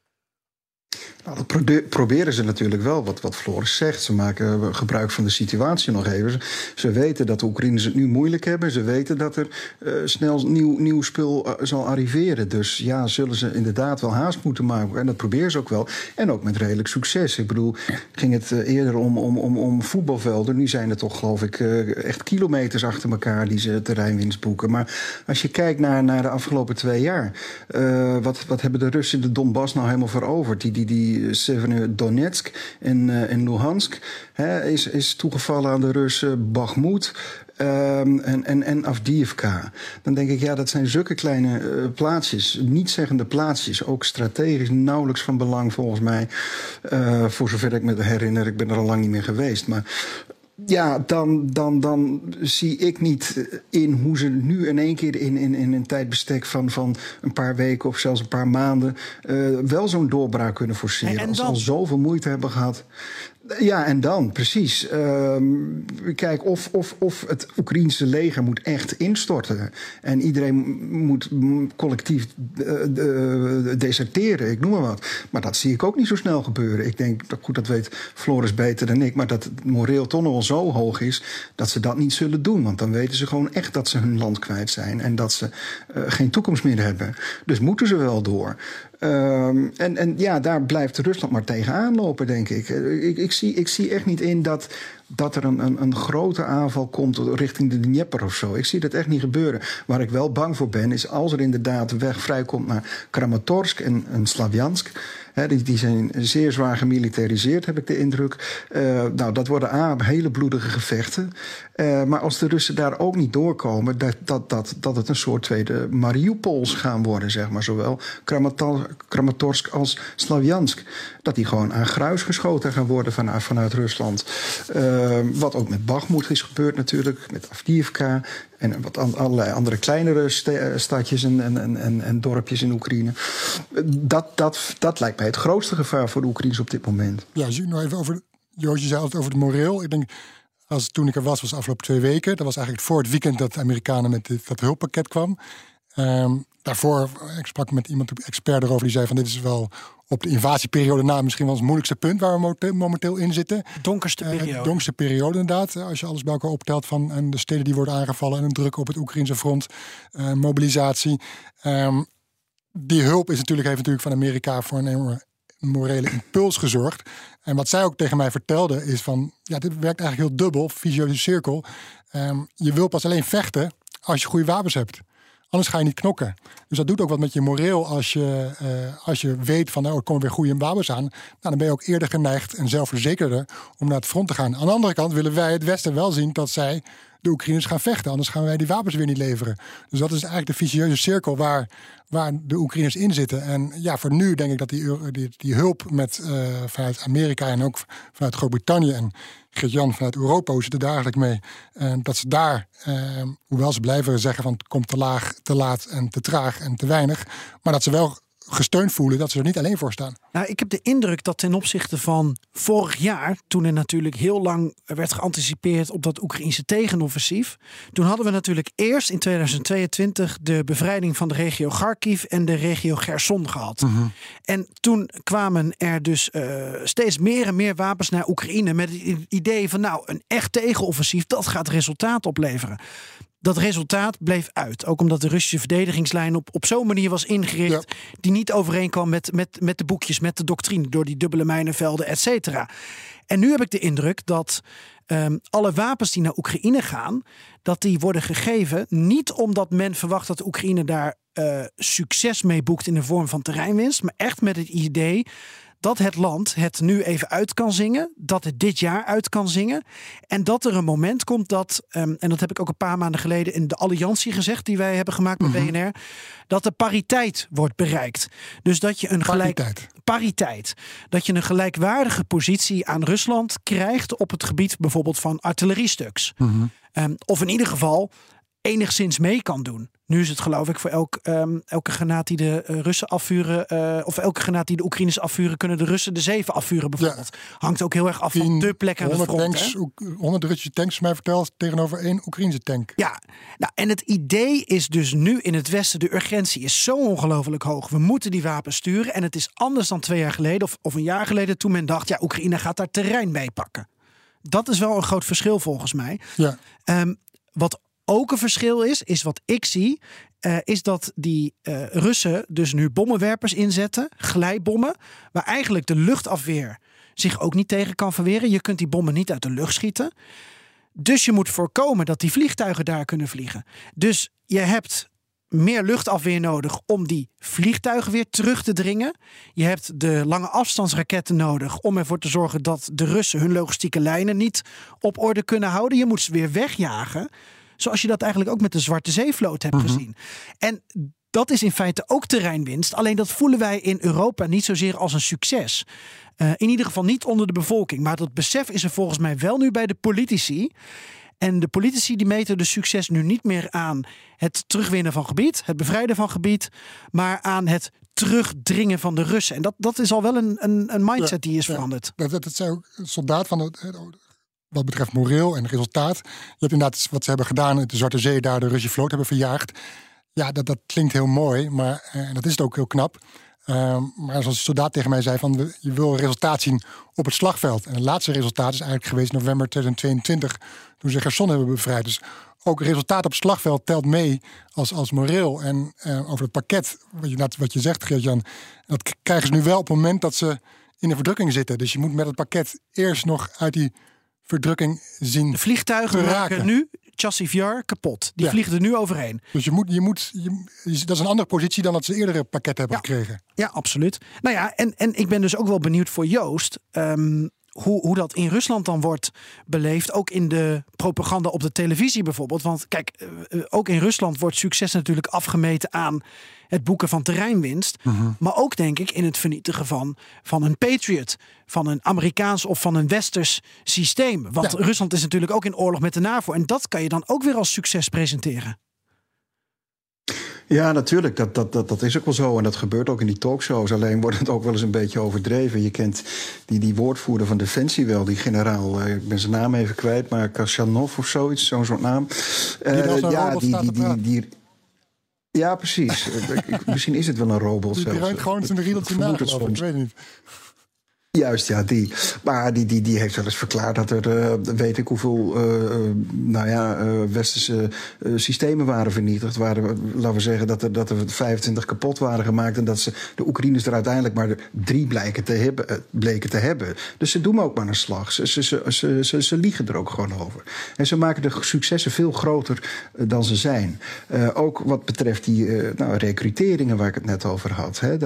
Nou, dat proberen ze natuurlijk wel, wat Floris zegt. Ze maken gebruik van de situatie nog even. Ze weten dat de Oekraïners het nu moeilijk hebben. Ze weten dat er snel nieuw spul zal arriveren. Dus ja, zullen ze inderdaad wel haast moeten maken. En dat proberen ze ook wel. En ook met redelijk succes. Ik bedoel, ging het eerder om voetbalvelden. Nu zijn het toch, geloof ik, echt kilometers achter elkaar die ze terreinwinst boeken. Maar als je kijkt naar de afgelopen 2 jaar. Wat hebben de Russen de Donbass nou helemaal veroverd? Die Severodonetsk en Luhansk is toegevallen aan de Russen, Bakhmut en Avdiivka. Dan denk ik, ja, dat zijn zulke kleine plaatsjes, niet-zeggende plaatsjes, ook strategisch nauwelijks van belang volgens mij, voor zover ik me herinner. Ik ben er al lang niet meer geweest, maar ja, dan zie ik niet in hoe ze nu in één keer in een tijdbestek van een paar weken of zelfs een paar maanden wel zo'n doorbraak kunnen forceren. Als ze al zoveel moeite hebben gehad. Ja, en dan, precies. Kijk, of het Oekraïense leger moet echt instorten. En iedereen moet collectief deserteren, ik noem maar wat. Maar dat zie ik ook niet zo snel gebeuren. Ik denk, goed, dat weet Floris beter dan ik, maar dat het moreel toch nog wel zo hoog is dat ze dat niet zullen doen. Want dan weten ze gewoon echt dat ze hun land kwijt zijn en dat ze geen toekomst meer hebben. Dus moeten ze wel door. En ja, daar blijft Rusland maar tegenaan lopen, denk ik. Ik zie echt niet in dat er een grote aanval komt richting de Dnieper of zo. Ik zie dat echt niet gebeuren. Waar ik wel bang voor ben, is als er inderdaad de weg vrijkomt naar Kramatorsk en Slaviansk. Die zijn zeer zwaar gemilitariseerd, heb ik de indruk. Nou, dat worden hele bloedige gevechten. Maar als de Russen daar ook niet doorkomen, dat het een soort tweede Mariupols gaan worden, zeg maar. Zowel Kramatorsk als Slaviansk. Dat die gewoon aan gruis geschoten gaan worden vanuit Rusland. Wat ook met Bakhmut is gebeurd natuurlijk, met Avdiivka en allerlei andere kleinere stadjes en dorpjes in Oekraïne. Dat lijkt mij het grootste gevaar voor de Oekraïners op dit moment. Ja, als je nog even over, Joost, je zei het over het moreel. Ik denk, toen ik er was de afgelopen 2 weken. Dat was eigenlijk voor het weekend dat de Amerikanen met dat hulppakket kwam. Daarvoor, ik sprak met iemand, een expert erover, die zei van dit is wel op de invasieperiode na misschien wel het moeilijkste punt waar we momenteel in zitten. Donkerste periode. Donkerste periode inderdaad. Als je alles bij elkaar optelt van en de steden die worden aangevallen en een druk op het Oekraïnse front, mobilisatie. Die hulp heeft natuurlijk van Amerika voor een enorme morele impuls gezorgd. En wat zij ook tegen mij vertelde is van, ja, dit werkt eigenlijk heel dubbel, vicieuze cirkel. Je wil pas alleen vechten als je goede wapens hebt. Anders ga je niet knokken. Dus dat doet ook wat met je moreel als je weet van, er komen weer goede wapens aan. Nou, dan ben je ook eerder geneigd en zelfverzekerder om naar het front te gaan. Aan de andere kant willen wij het Westen wel zien dat zij de Oekraïners gaan vechten. Anders gaan wij die wapens weer niet leveren. Dus dat is eigenlijk de vicieuze cirkel waar de Oekraïners in zitten. En ja, voor nu denk ik dat die hulp vanuit Amerika en ook vanuit Groot-Brittannië en Geert-Jan vanuit Europa, hoe zit het daar eigenlijk mee? Dat ze daar, hoewel ze blijven zeggen van het komt te laag, te laat en te traag en te weinig, maar dat ze wel gesteund voelen dat ze er niet alleen voor staan. Nou, ik heb de indruk dat ten opzichte van vorig jaar, toen er natuurlijk heel lang werd geanticipeerd op dat Oekraïnse tegenoffensief, toen hadden we natuurlijk eerst in 2022 de bevrijding van de regio Kharkiv en de regio Cherson gehad. Mm-hmm. En toen kwamen er dus steeds meer en meer wapens naar Oekraïne met het idee van een echt tegenoffensief, dat gaat resultaat opleveren. Dat resultaat bleef uit. Ook omdat de Russische verdedigingslijn op zo'n manier was ingericht die niet overeenkwam met de boekjes, met de doctrine, door die dubbele mijnenvelden, et cetera. En nu heb ik de indruk dat alle wapens die naar Oekraïne gaan, dat die worden gegeven niet omdat men verwacht dat de Oekraïne daar succes mee boekt in de vorm van terreinwinst, maar echt met het idee dat het land het nu even uit kan zingen, dat het dit jaar uit kan zingen en dat er een moment komt dat, en dat heb ik ook een paar maanden geleden in de alliantie gezegd die wij hebben gemaakt met BNR, dat de pariteit wordt bereikt. Dus dat je dat je een gelijkwaardige positie aan Rusland krijgt op het gebied bijvoorbeeld van artilleriestuks. Mm-hmm. Of in ieder geval enigszins mee kan doen. Nu is het geloof ik voor elke granaat die de Russen afvuren, of elke granaat die de Oekraïners afvuren, kunnen de Russen de 7 afvuren bijvoorbeeld. Ja. Hangt ook heel erg af van de plek aan het front. 100 Russische tanks, mij verteld, tegenover 1 Oekraïnse tank. Ja, en het idee is dus nu in het Westen, de urgentie is zo ongelooflijk hoog. We moeten die wapens sturen en het is anders dan 2 jaar geleden of een jaar geleden toen men dacht, Oekraïne gaat daar terrein mee pakken. Dat is wel een groot verschil volgens mij. Ja. Wat ook een verschil is wat ik zie, is dat die Russen dus nu bommenwerpers inzetten, glijbommen, waar eigenlijk de luchtafweer zich ook niet tegen kan verweren. Je kunt die bommen niet uit de lucht schieten. Dus je moet voorkomen dat die vliegtuigen daar kunnen vliegen. Dus je hebt meer luchtafweer nodig om die vliegtuigen weer terug te dringen. Je hebt de lange afstandsraketten nodig om ervoor te zorgen dat de Russen hun logistieke lijnen niet op orde kunnen houden. Je moet ze weer wegjagen. Zoals je dat eigenlijk ook met de Zwarte Zeevloot hebt gezien. En dat is in feite ook terreinwinst. Alleen dat voelen wij in Europa niet zozeer als een succes. In ieder geval niet onder de bevolking. Maar dat besef is er volgens mij wel nu bij de politici. En de politici die meten de succes nu niet meer aan het terugwinnen van gebied, het bevrijden van gebied, maar aan het terugdringen van de Russen. En dat is al wel een mindset die is veranderd. Dat zijn ook soldaat van wat betreft moreel en resultaat. Je hebt inderdaad wat ze hebben gedaan in de Zwarte Zee, daar de Russische vloot hebben verjaagd. Ja, dat klinkt heel mooi, maar en dat is het ook heel knap. Maar zoals de soldaat tegen mij zei, je wil resultaat zien op het slagveld. En het laatste resultaat is eigenlijk geweest in november 2022, toen ze Cherson hebben bevrijd. Dus ook resultaat op het slagveld telt mee als moreel. En over het pakket, wat je zegt, Geert-Jan, dat krijgen ze nu wel op het moment dat ze in de verdrukking zitten. Dus je moet met het pakket eerst nog uit die verdrukking zien. De vliegtuigen maken nu Chasiv Yar kapot. Die vliegen er nu overheen. Dus dat is een andere positie dan dat ze eerdere pakketten hebben gekregen. Ja, absoluut. Nou ja, en ik ben dus ook wel benieuwd voor Joost hoe dat in Rusland dan wordt beleefd. Ook in de propaganda op de televisie bijvoorbeeld. Want kijk, ook in Rusland wordt succes natuurlijk afgemeten aan het boeken van terreinwinst. Mm-hmm. Maar ook denk ik in het vernietigen van een Patriot, van een Amerikaans of van een Westers systeem. Want Rusland is natuurlijk ook in oorlog met de NAVO. En dat kan je dan ook weer als succes presenteren. Ja, natuurlijk. Dat is ook wel zo. En dat gebeurt ook in die talkshows. Alleen wordt het ook wel eens een beetje overdreven. Je kent die woordvoerder van Defensie wel. Die generaal, ik ben zijn naam even kwijt. Maar Kasjanov of zoiets, zo'n soort naam. Ja, precies. Misschien is het wel een robot. Die ruimt gewoon zijn riedeltje na, geloof ik. Ik weet het niet. Juist, ja, die. Maar die heeft wel eens verklaard dat er, weet ik hoeveel, westerse systemen waren vernietigd. Laten we zeggen dat er 25 kapot waren gemaakt. En dat de Oekraïners er uiteindelijk maar 3 bleken te hebben. Dus ze doen ook maar een slag. Ze liegen er ook gewoon over. En ze maken de successen veel groter dan ze zijn. Ook wat betreft die recruteringen waar ik het net over had. Hè,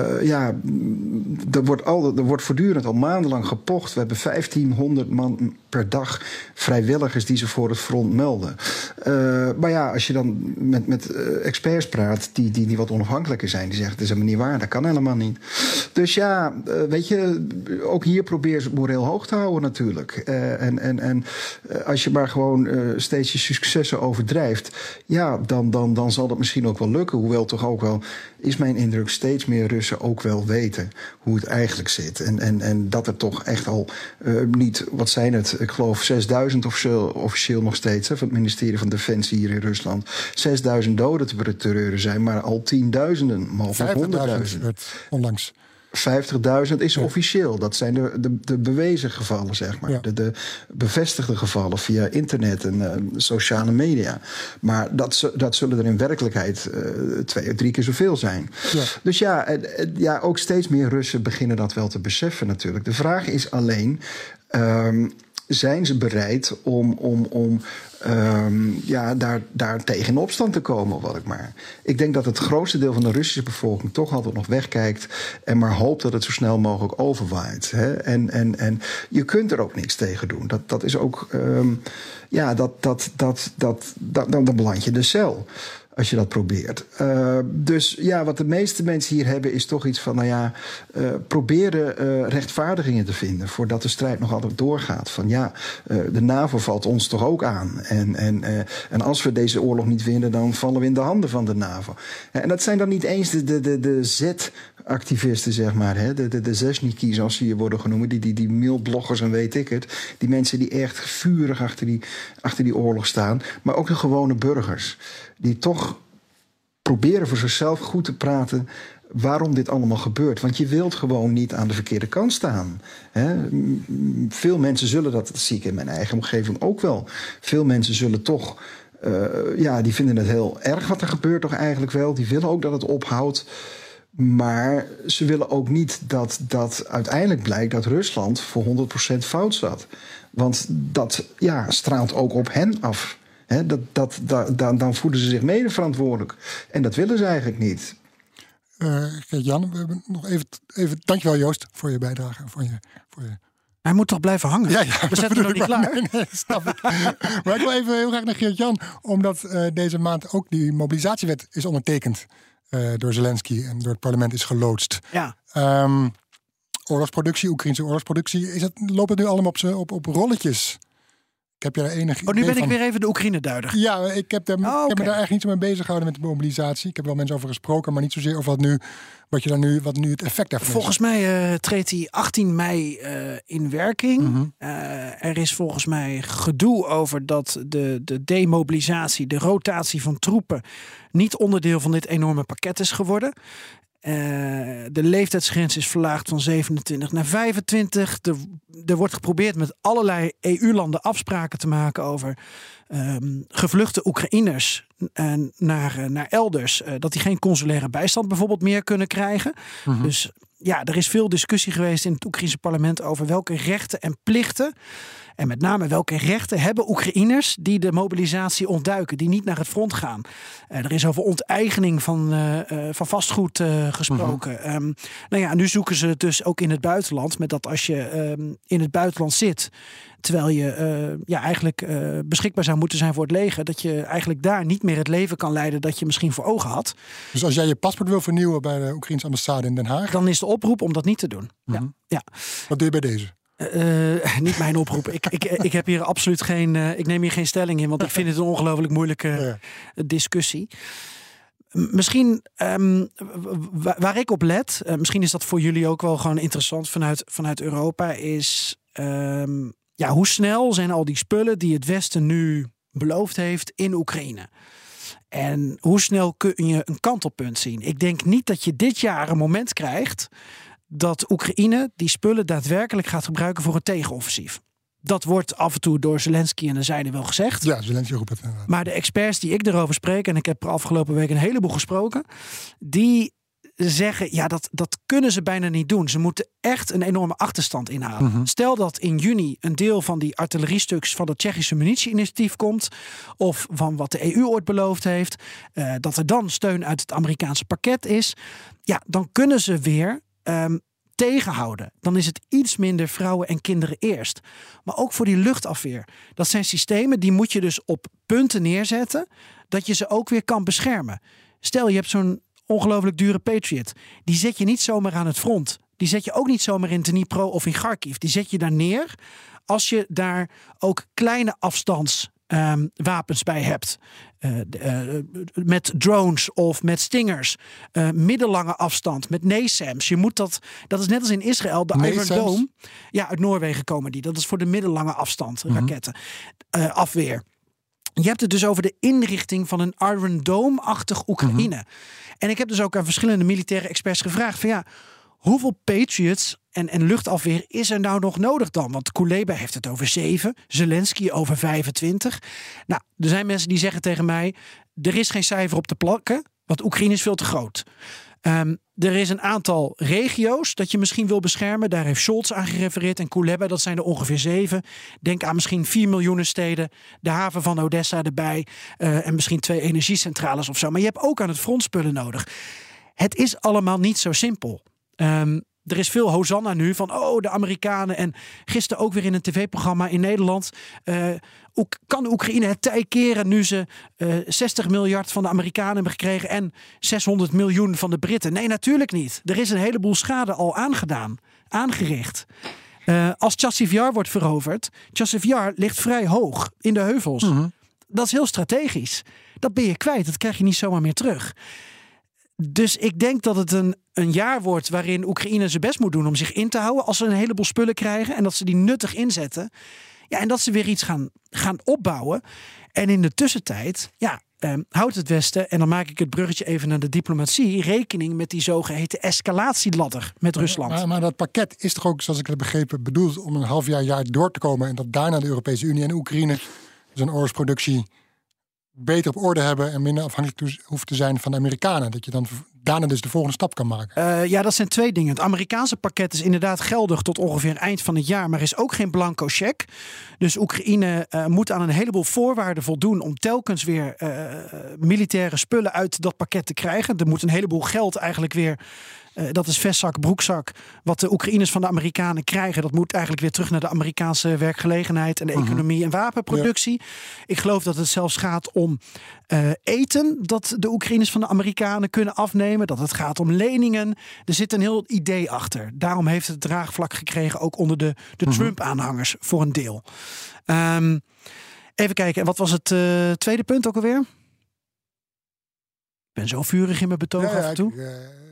er wordt voortdurend al maandenlang gepocht. We hebben 1500 man per dag vrijwilligers die ze voor het front melden. Maar ja, als je dan met experts praat die wat onafhankelijker zijn, die zeggen het is helemaal niet waar, dat kan helemaal niet. Dus ja, weet je, ook hier probeer ze het moreel hoog te houden natuurlijk. En als je maar gewoon steeds je successen overdrijft, ja, dan zal dat misschien ook wel lukken. Hoewel toch ook wel, is mijn indruk, steeds meer Russen ook wel weten hoe het eigenlijk zit. En dat er toch echt al niet, wat zijn het, ik geloof 6000 officieel nog steeds, van het ministerie van Defensie hier in Rusland, 6000 doden te betreuren zijn, maar al tienduizenden, mogelijk 100.000. Onlangs. 50.000 is officieel. Dat zijn de bewezen gevallen, zeg maar. Ja. De bevestigde gevallen via internet en sociale media. Maar dat zullen er in werkelijkheid 2 of 3 keer zoveel zijn. Ja. Dus ja, ook steeds meer Russen beginnen dat wel te beseffen natuurlijk. De vraag is alleen, zijn ze bereid om daar tegen in opstand te komen, wat ik maar. Ik denk dat het grootste deel van de Russische bevolking toch altijd nog wegkijkt en maar hoopt dat het zo snel mogelijk overwaait. Hè? En je kunt er ook niks tegen doen. Dat is ook, dan beland je in de cel als je dat probeert. Dus ja, wat de meeste mensen hier hebben is toch iets van, proberen rechtvaardigingen te vinden voordat de strijd nog altijd doorgaat. Van de NAVO valt ons toch ook aan. En als we deze oorlog niet winnen, dan vallen we in de handen van de NAVO. En dat zijn dan niet eens de Z-activisten, zeg maar. Hè? De Zesniki, zoals ze hier worden genoemd. Die mailbloggers en weet ik het. Die mensen die echt vurig achter die oorlog staan. Maar ook de gewone burgers. Die toch proberen voor zichzelf goed te praten waarom dit allemaal gebeurt. Want je wilt gewoon niet aan de verkeerde kant staan. Hè? Veel mensen zullen dat zie ik in mijn eigen omgeving ook wel. Veel mensen zullen toch, die vinden het heel erg wat er gebeurt toch eigenlijk wel. Die willen ook dat het ophoudt. Maar ze willen ook niet dat uiteindelijk blijkt dat Rusland voor 100% fout zat. Want dat straalt ook op hen af. He, dan voelen ze zich mede verantwoordelijk. En dat willen ze eigenlijk niet. Jan, we hebben nog even. Dankjewel Joost voor je bijdrage. Voor je... Hij moet toch blijven hangen? Ja, we zetten nog niet klaar. Nee, snap ik. Maar ik wil even heel graag naar Geert-Jan. Omdat deze maand ook die mobilisatiewet is ondertekend door Zelensky. En door het parlement is geloodst. Ja. Oorlogsproductie, Oekraïnse oorlogsproductie. Loopt het nu allemaal op rolletjes? Ik heb je daar enig nu ben ik weer even de Oekraïne-duider. Ja, ik heb me daar eigenlijk niet zo mee bezig gehouden met de mobilisatie. Ik heb er wel mensen over gesproken, maar niet zozeer over wat nu het effect daarvan is. Volgens mij treedt die 18 mei in werking. Mm-hmm. Er is volgens mij gedoe over dat de demobilisatie, de rotatie van troepen niet onderdeel van dit enorme pakket is geworden. De leeftijdsgrens is verlaagd van 27 naar 25. Er wordt geprobeerd met allerlei EU-landen afspraken te maken over gevluchte Oekraïners naar elders. Dat die geen consulaire bijstand bijvoorbeeld meer kunnen krijgen. Mm-hmm. Dus ja, er is veel discussie geweest in het Oekraïense parlement over welke rechten en plichten. En met name welke rechten hebben Oekraïners die de mobilisatie ontduiken, die niet naar het front gaan. Er is over onteigening van vastgoed gesproken. Nu zoeken ze het dus ook in het buitenland. Met dat als je in het buitenland zit, terwijl je eigenlijk beschikbaar zou moeten zijn voor het leger, dat je eigenlijk daar niet meer het leven kan leiden dat je misschien voor ogen had. Dus als jij je paspoort wil vernieuwen bij de Oekraïense ambassade in Den Haag, dan is de oproep om dat niet te doen. Mm-hmm. Ja. Wat doe je bij deze? Niet mijn oproep. Ik heb hier absoluut ik neem hier geen stelling in, want ik vind het een ongelooflijk moeilijke discussie. Misschien waar ik op let, misschien is dat voor jullie ook wel gewoon interessant vanuit Europa, is hoe snel zijn al die spullen die het Westen nu beloofd heeft in Oekraïne. En hoe snel kun je een kantelpunt zien? Ik denk niet dat je dit jaar een moment krijgt dat Oekraïne die spullen daadwerkelijk gaat gebruiken voor een tegenoffensief. Dat wordt af en toe door Zelensky en de zijde wel gezegd. Ja, Zelensky roept het inderdaad. Maar de experts die ik erover spreek, en ik heb er afgelopen week een heleboel gesproken, die zeggen, dat kunnen ze bijna niet doen. Ze moeten echt een enorme achterstand inhalen. Mm-hmm. Stel dat in juni een deel van die artilleriestuks van het Tsjechische munitie-initiatief komt, of van wat de EU ooit beloofd heeft, dat er dan steun uit het Amerikaanse pakket is. Ja, dan kunnen ze weer tegenhouden. Dan is het iets minder vrouwen en kinderen eerst. Maar ook voor die luchtafweer. Dat zijn systemen die moet je dus op punten neerzetten, dat je ze ook weer kan beschermen. Stel, je hebt zo'n ongelooflijk dure Patriot. Die zet je niet zomaar aan het front. Die zet je ook niet zomaar in Dnipro of in Kharkiv. Die zet je daar neer als je daar ook kleine afstands wapens bij hebt. Met drones of met stingers. Middellange afstand, met NASAMS. Je moet dat is net als in Israël, de Iron Dome. Ja, uit Noorwegen komen die. Dat is voor de middellange afstand raketten. Afweer. Je hebt het dus over de inrichting van een Iron Dome-achtig Oekraïne. En ik heb dus ook aan verschillende militaire experts gevraagd van hoeveel Patriots en luchtafweer is er nou nog nodig dan? Want Kuleba heeft het over 7, Zelensky over 25. Nou, er zijn mensen die zeggen tegen mij, er is geen cijfer op te plakken, want Oekraïne is veel te groot. Er is een aantal regio's dat je misschien wil beschermen. Daar heeft Scholz aan gerefereerd en Kuleba, dat zijn er ongeveer 7. Denk aan misschien 4 miljoen steden, de haven van Odessa erbij en misschien 2 energiecentrales of zo. Maar je hebt ook aan het front spullen nodig. Het is allemaal niet zo simpel. Er is veel hosanna nu van de Amerikanen. En gisteren ook weer in een tv-programma in Nederland. Kan Oekraïne het tij keren nu ze 60 miljard van de Amerikanen hebben gekregen en 600 miljoen van de Britten? Nee, natuurlijk niet. Er is een heleboel schade al aangericht. Als Chasiv Yar wordt veroverd, Chasiv Yar ligt vrij hoog in de heuvels. Dat is heel strategisch. Dat ben je kwijt. Dat krijg je niet zomaar meer terug. Dus ik denk dat het een jaar wordt waarin Oekraïne zijn best moet doen om zich in te houden als ze een heleboel spullen krijgen en dat ze die nuttig inzetten. Ja, en dat ze weer iets gaan opbouwen. En in de tussentijd, houdt het Westen, en dan maak ik het bruggetje even naar de diplomatie, rekening met die zogeheten escalatieladder met Rusland. Maar dat pakket is toch ook, zoals ik het begrepen, bedoeld om een half jaar door te komen en dat daarna de Europese Unie en Oekraïne zijn oorlogsproductie beter op orde hebben en minder afhankelijk hoeft te zijn van de Amerikanen. Dat je dan daarna dus de volgende stap kan maken. Dat zijn 2 dingen. Het Amerikaanse pakket is inderdaad geldig tot ongeveer eind van het jaar, maar is ook geen blanco cheque. Dus Oekraïne moet aan een heleboel voorwaarden voldoen om telkens weer militaire spullen uit dat pakket te krijgen. Er moet een heleboel geld eigenlijk weer, dat is vestzak, broekzak, wat de Oekraïners van de Amerikanen krijgen. Dat moet eigenlijk weer terug naar de Amerikaanse werkgelegenheid en de economie en wapenproductie. Ja. Ik geloof dat het zelfs gaat om eten dat de Oekraïners van de Amerikanen kunnen afnemen. Dat het gaat om leningen. Er zit een heel idee achter. Daarom heeft het draagvlak gekregen ook onder de Trump-aanhangers voor een deel. Even kijken. En wat was het tweede punt ook alweer? Ik ben zo vurig in mijn betoog af en toe.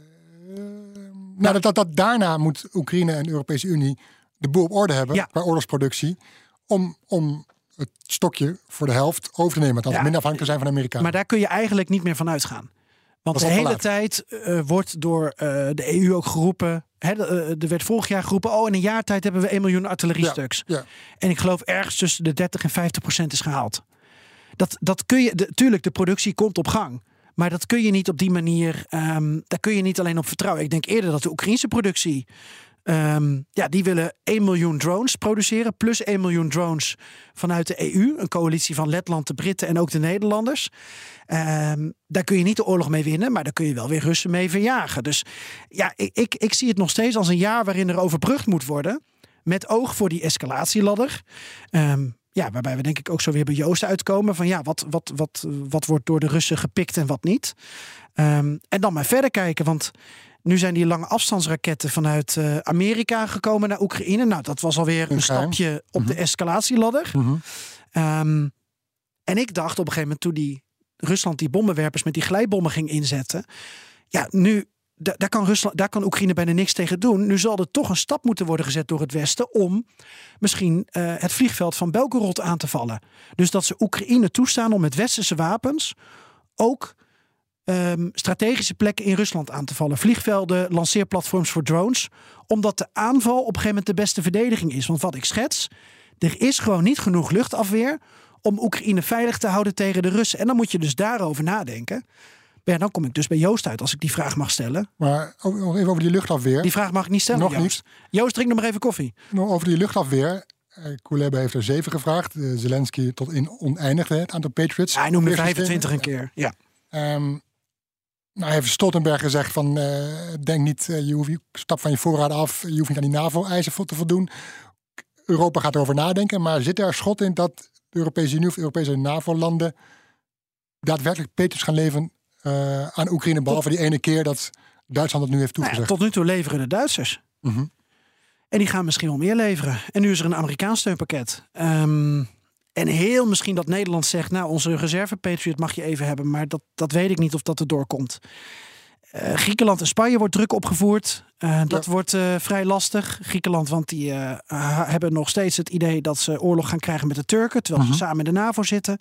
Dat daarna moet Oekraïne en de Europese Unie de boel op orde hebben qua oorlogsproductie. Om het stokje voor de helft over te nemen. Dat minder afhankelijk zijn van de Amerikanen. Maar daar kun je eigenlijk niet meer van uitgaan. Want de hele tijd wordt door de EU ook geroepen. Er werd vorig jaar geroepen, in een jaar tijd hebben we 1 miljoen artilleriestuks. Ja. En ik geloof ergens tussen de 30% en 50% is gehaald. Dat kun je, tuurlijk, de productie komt op gang. Maar dat kun je niet op die manier, daar kun je niet alleen op vertrouwen. Ik denk eerder dat de Oekraïnse productie, die willen 1 miljoen drones produceren. Plus 1 miljoen drones vanuit de EU. Een coalitie van Letland, de Britten en ook de Nederlanders. Daar kun je niet de oorlog mee winnen, maar daar kun je wel weer Russen mee verjagen. Dus ik zie het nog steeds als een jaar waarin er overbrugd moet worden. Met oog voor die escalatieladder. Waarbij we denk ik ook zo weer bij Joost uitkomen. Van wat wordt door de Russen gepikt en wat niet. En dan maar verder kijken. Want nu zijn die lange afstandsraketten vanuit Amerika gekomen naar Oekraïne. Nou, dat was alweer een stapje op de escalatieladder. En ik dacht op een gegeven moment toen Rusland die bommenwerpers met die glijbommen ging inzetten. Ja, nu daar kan Oekraïne bijna niks tegen doen. Nu zal er toch een stap moeten worden gezet door het Westen om misschien het vliegveld van Belgorod aan te vallen. Dus dat ze Oekraïne toestaan om met westerse wapens ook strategische plekken in Rusland aan te vallen. Vliegvelden, lanceerplatforms voor drones. Omdat de aanval op een gegeven moment de beste verdediging is. Want wat ik schets, er is gewoon niet genoeg luchtafweer om Oekraïne veilig te houden tegen de Russen. En dan moet je dus daarover nadenken. Ja, dan kom ik dus bij Joost uit als ik die vraag mag stellen. Maar even over die luchtafweer. Die vraag mag ik niet stellen, nog Joost. Niet. Joost, drink nog maar even koffie. Over die luchtafweer. Kuleba heeft er 7 gevraagd. Zelensky tot in oneindig het aantal Patriots. Hij noemde 25 een keer. Ja. Nou, heeft Stoltenberg gezegd van denk niet, je stap van je voorraden af, je hoeft niet aan die NAVO-eisen te voldoen. Europa gaat erover nadenken, maar zit er schot in dat de Europese Unie of Europese NAVO-landen daadwerkelijk peters gaan leveren aan Oekraïne, behalve die ene keer dat Duitsland het nu heeft toegezegd? Tot nu toe leveren de Duitsers. Mm-hmm. En die gaan misschien wel meer leveren. En nu is er een Amerikaans steunpakket. En heel misschien dat Nederland zegt, nou, onze reserve Patriot mag je even hebben, maar dat weet ik niet of dat erdoor komt. Griekenland en Spanje wordt druk opgevoerd. Dat wordt vrij lastig. Griekenland, want die hebben nog steeds het idee dat ze oorlog gaan krijgen met de Turken, terwijl ze samen in de NAVO zitten.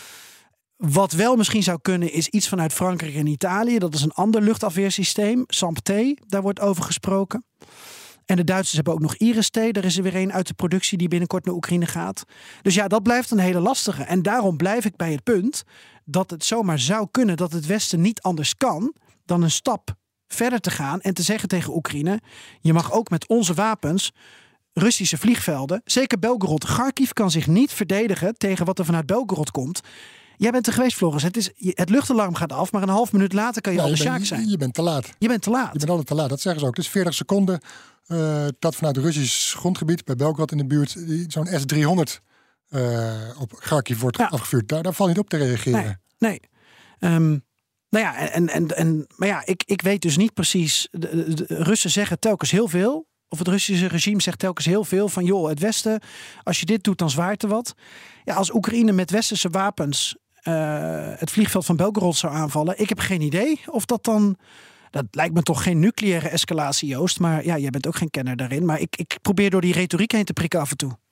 Wat wel misschien zou kunnen is iets vanuit Frankrijk en Italië. Dat is een ander luchtafweersysteem, SAMP-T, daar wordt over gesproken. En de Duitsers hebben ook nog Iris-T. Daar is er weer een uit de productie die binnenkort naar Oekraïne gaat. Dus ja, dat blijft een hele lastige. En daarom blijf ik bij het punt dat het zomaar zou kunnen dat het Westen niet anders kan dan een stap verder te gaan en te zeggen tegen Oekraïne, je mag ook met onze wapens Russische vliegvelden, zeker Belgorod. Kharkiv kan zich niet verdedigen tegen wat er vanuit Belgorod komt. Jij bent er geweest, Floris. Het luchtalarm gaat af, maar een half minuut later kan je al de sjaak zijn. Je bent te laat. Je bent te laat. Je bent altijd te laat, dat zeggen ze ook. Dus 40 seconden dat vanuit Russisch grondgebied bij Belgorod in de buurt zo'n S-300 op Kharkiv wordt afgevuurd. Daar valt niet op te reageren. Nee. Nou ja, maar ja, ik weet dus niet precies. De Russen zeggen telkens heel veel. Of het Russische regime zegt telkens heel veel van, joh, het Westen, als je dit doet, dan zwaait er wat. Ja, als Oekraïne met westerse wapens het vliegveld van Belgorod zou aanvallen, ik heb geen idee of dat dan. Dat lijkt me toch geen nucleaire escalatie, Joost. Maar ja, jij bent ook geen kenner daarin. Maar ik probeer door die retoriek heen te prikken af en toe.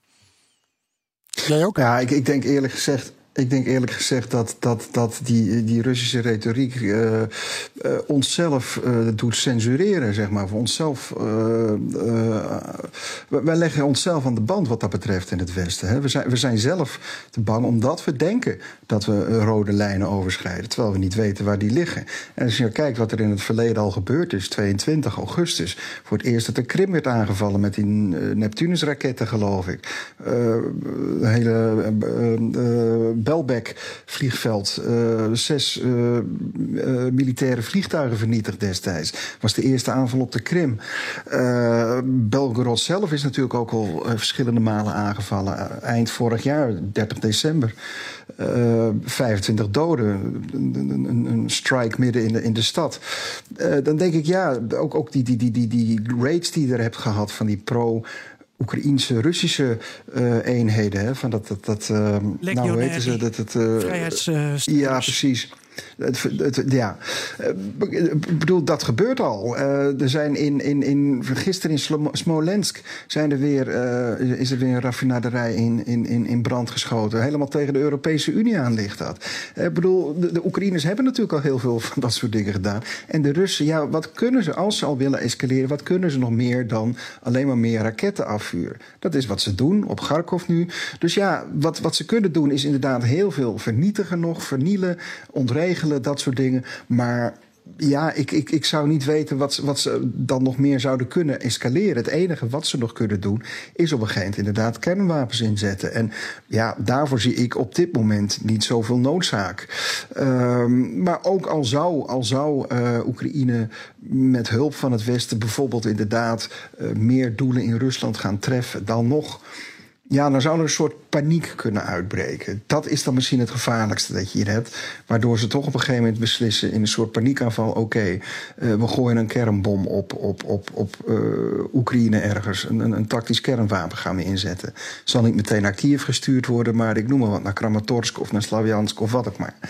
Jij ook? Ja, ik denk eerlijk gezegd dat die Russische retoriek onszelf doet censureren, zeg maar. Voor onszelf. Wij leggen onszelf aan de band wat dat betreft in het Westen. Hè. We zijn zelf te bang omdat we denken dat we rode lijnen overschrijden, terwijl we niet weten waar die liggen. En als je kijkt wat er in het verleden al gebeurd is, 22 augustus, voor het eerst dat de Krim werd aangevallen met die Neptunus-raketten, geloof ik. Een hele Belbek vliegveld, 6 militaire vliegtuigen vernietigd destijds. Was de eerste aanval op de Krim. Belgorod zelf is natuurlijk ook al verschillende malen aangevallen. Eind vorig jaar, 30 december. 25 doden. Een strike midden in de stad. Dan denk ik, ja, ook die raids die je er hebt gehad van die Oekraïense, Russische eenheden. Hè, van nou weten ze ja, precies. Ik bedoel, dat gebeurt al. Er zijn gisteren in Smolensk is er weer een raffinaderij in brand geschoten. Helemaal tegen de Europese Unie aan ligt dat. Ik bedoel, de Oekraïners hebben natuurlijk al heel veel van dat soort dingen gedaan. En de Russen, ja, wat kunnen ze, als ze al willen escaleren, wat kunnen ze nog meer dan alleen maar meer raketten afvuren? Dat is wat ze doen op Kharkov nu. Dus ja, wat ze kunnen doen is inderdaad heel veel vernietigen nog, vernielen, ontregelen, dat soort dingen. Maar ja, ik zou niet weten wat ze dan nog meer zouden kunnen escaleren. Het enige wat ze nog kunnen doen is op een gegeven moment inderdaad kernwapens inzetten. En ja, daarvoor zie ik op dit moment niet zoveel noodzaak. Maar ook al zou Oekraïne met hulp van het Westen bijvoorbeeld inderdaad meer doelen in Rusland gaan treffen, dan nog. Ja, dan zou er een soort paniek kunnen uitbreken. Dat is dan misschien het gevaarlijkste dat je hier hebt. Waardoor ze toch op een gegeven moment beslissen in een soort paniekaanval. Oké, we gooien een kernbom op Oekraïne ergens. Een tactisch kernwapen gaan we inzetten. Zal niet meteen naar Kiev gestuurd worden, maar ik noem maar wat, naar Kramatorsk of naar Slavjansk of wat ook maar.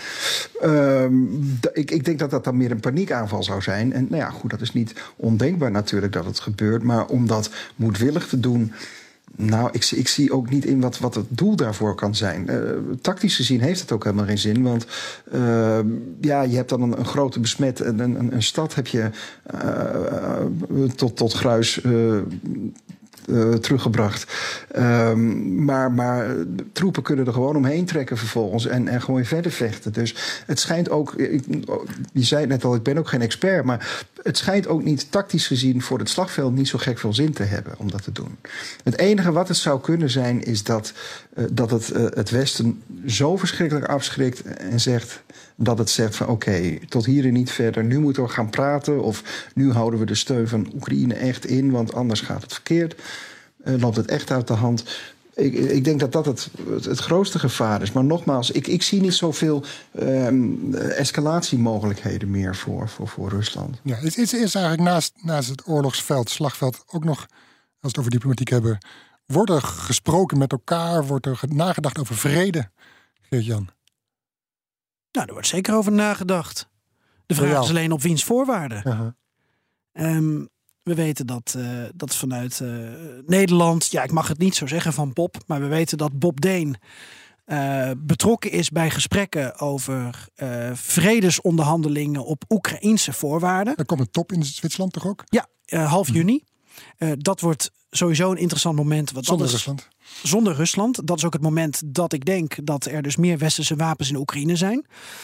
Ik denk dat dat dan meer een paniekaanval zou zijn. En nou ja, goed, dat is niet ondenkbaar natuurlijk dat het gebeurt. Maar om dat moedwillig te doen, nou, ik zie ook niet in wat het doel daarvoor kan zijn. Tactisch gezien heeft het ook helemaal geen zin. Want ja, je hebt dan een grote besmet. Een stad heb je tot gruis teruggebracht. Maar troepen kunnen er gewoon omheen trekken vervolgens en gewoon verder vechten. Dus het schijnt ook, je zei het net al, ik ben ook geen expert, maar het schijnt ook niet tactisch gezien voor het slagveld niet zo gek veel zin te hebben om dat te doen. Het enige wat het zou kunnen zijn is dat het Westen zo verschrikkelijk afschrikt en zegt dat het zegt van oké, tot hier en niet verder. Nu moeten we gaan praten of nu houden we de steun van Oekraïne echt in, want anders gaat het verkeerd. Loopt het echt uit de hand. Ik denk dat het grootste gevaar is. Maar nogmaals, ik zie niet zoveel escalatiemogelijkheden meer voor Rusland. Ja, is eigenlijk naast het oorlogsveld, slagveld, ook nog, als we het over diplomatiek hebben, wordt er gesproken met elkaar? Wordt er nagedacht over vrede, Geert-Jan? Nou, er wordt zeker over nagedacht. De vraag is alleen op wiens voorwaarden. Uh-huh. We weten dat vanuit Nederland, ja, ik mag het niet zo zeggen van Bob, maar we weten dat Bob Deen betrokken is bij gesprekken over vredesonderhandelingen op Oekraïense voorwaarden. Er komt een top in Zwitserland toch ook? Ja, half juni. Dat wordt sowieso een interessant moment. Rusland. Zonder Rusland. Dat is ook het moment dat ik denk dat er dus meer westerse wapens in Oekraïne zijn.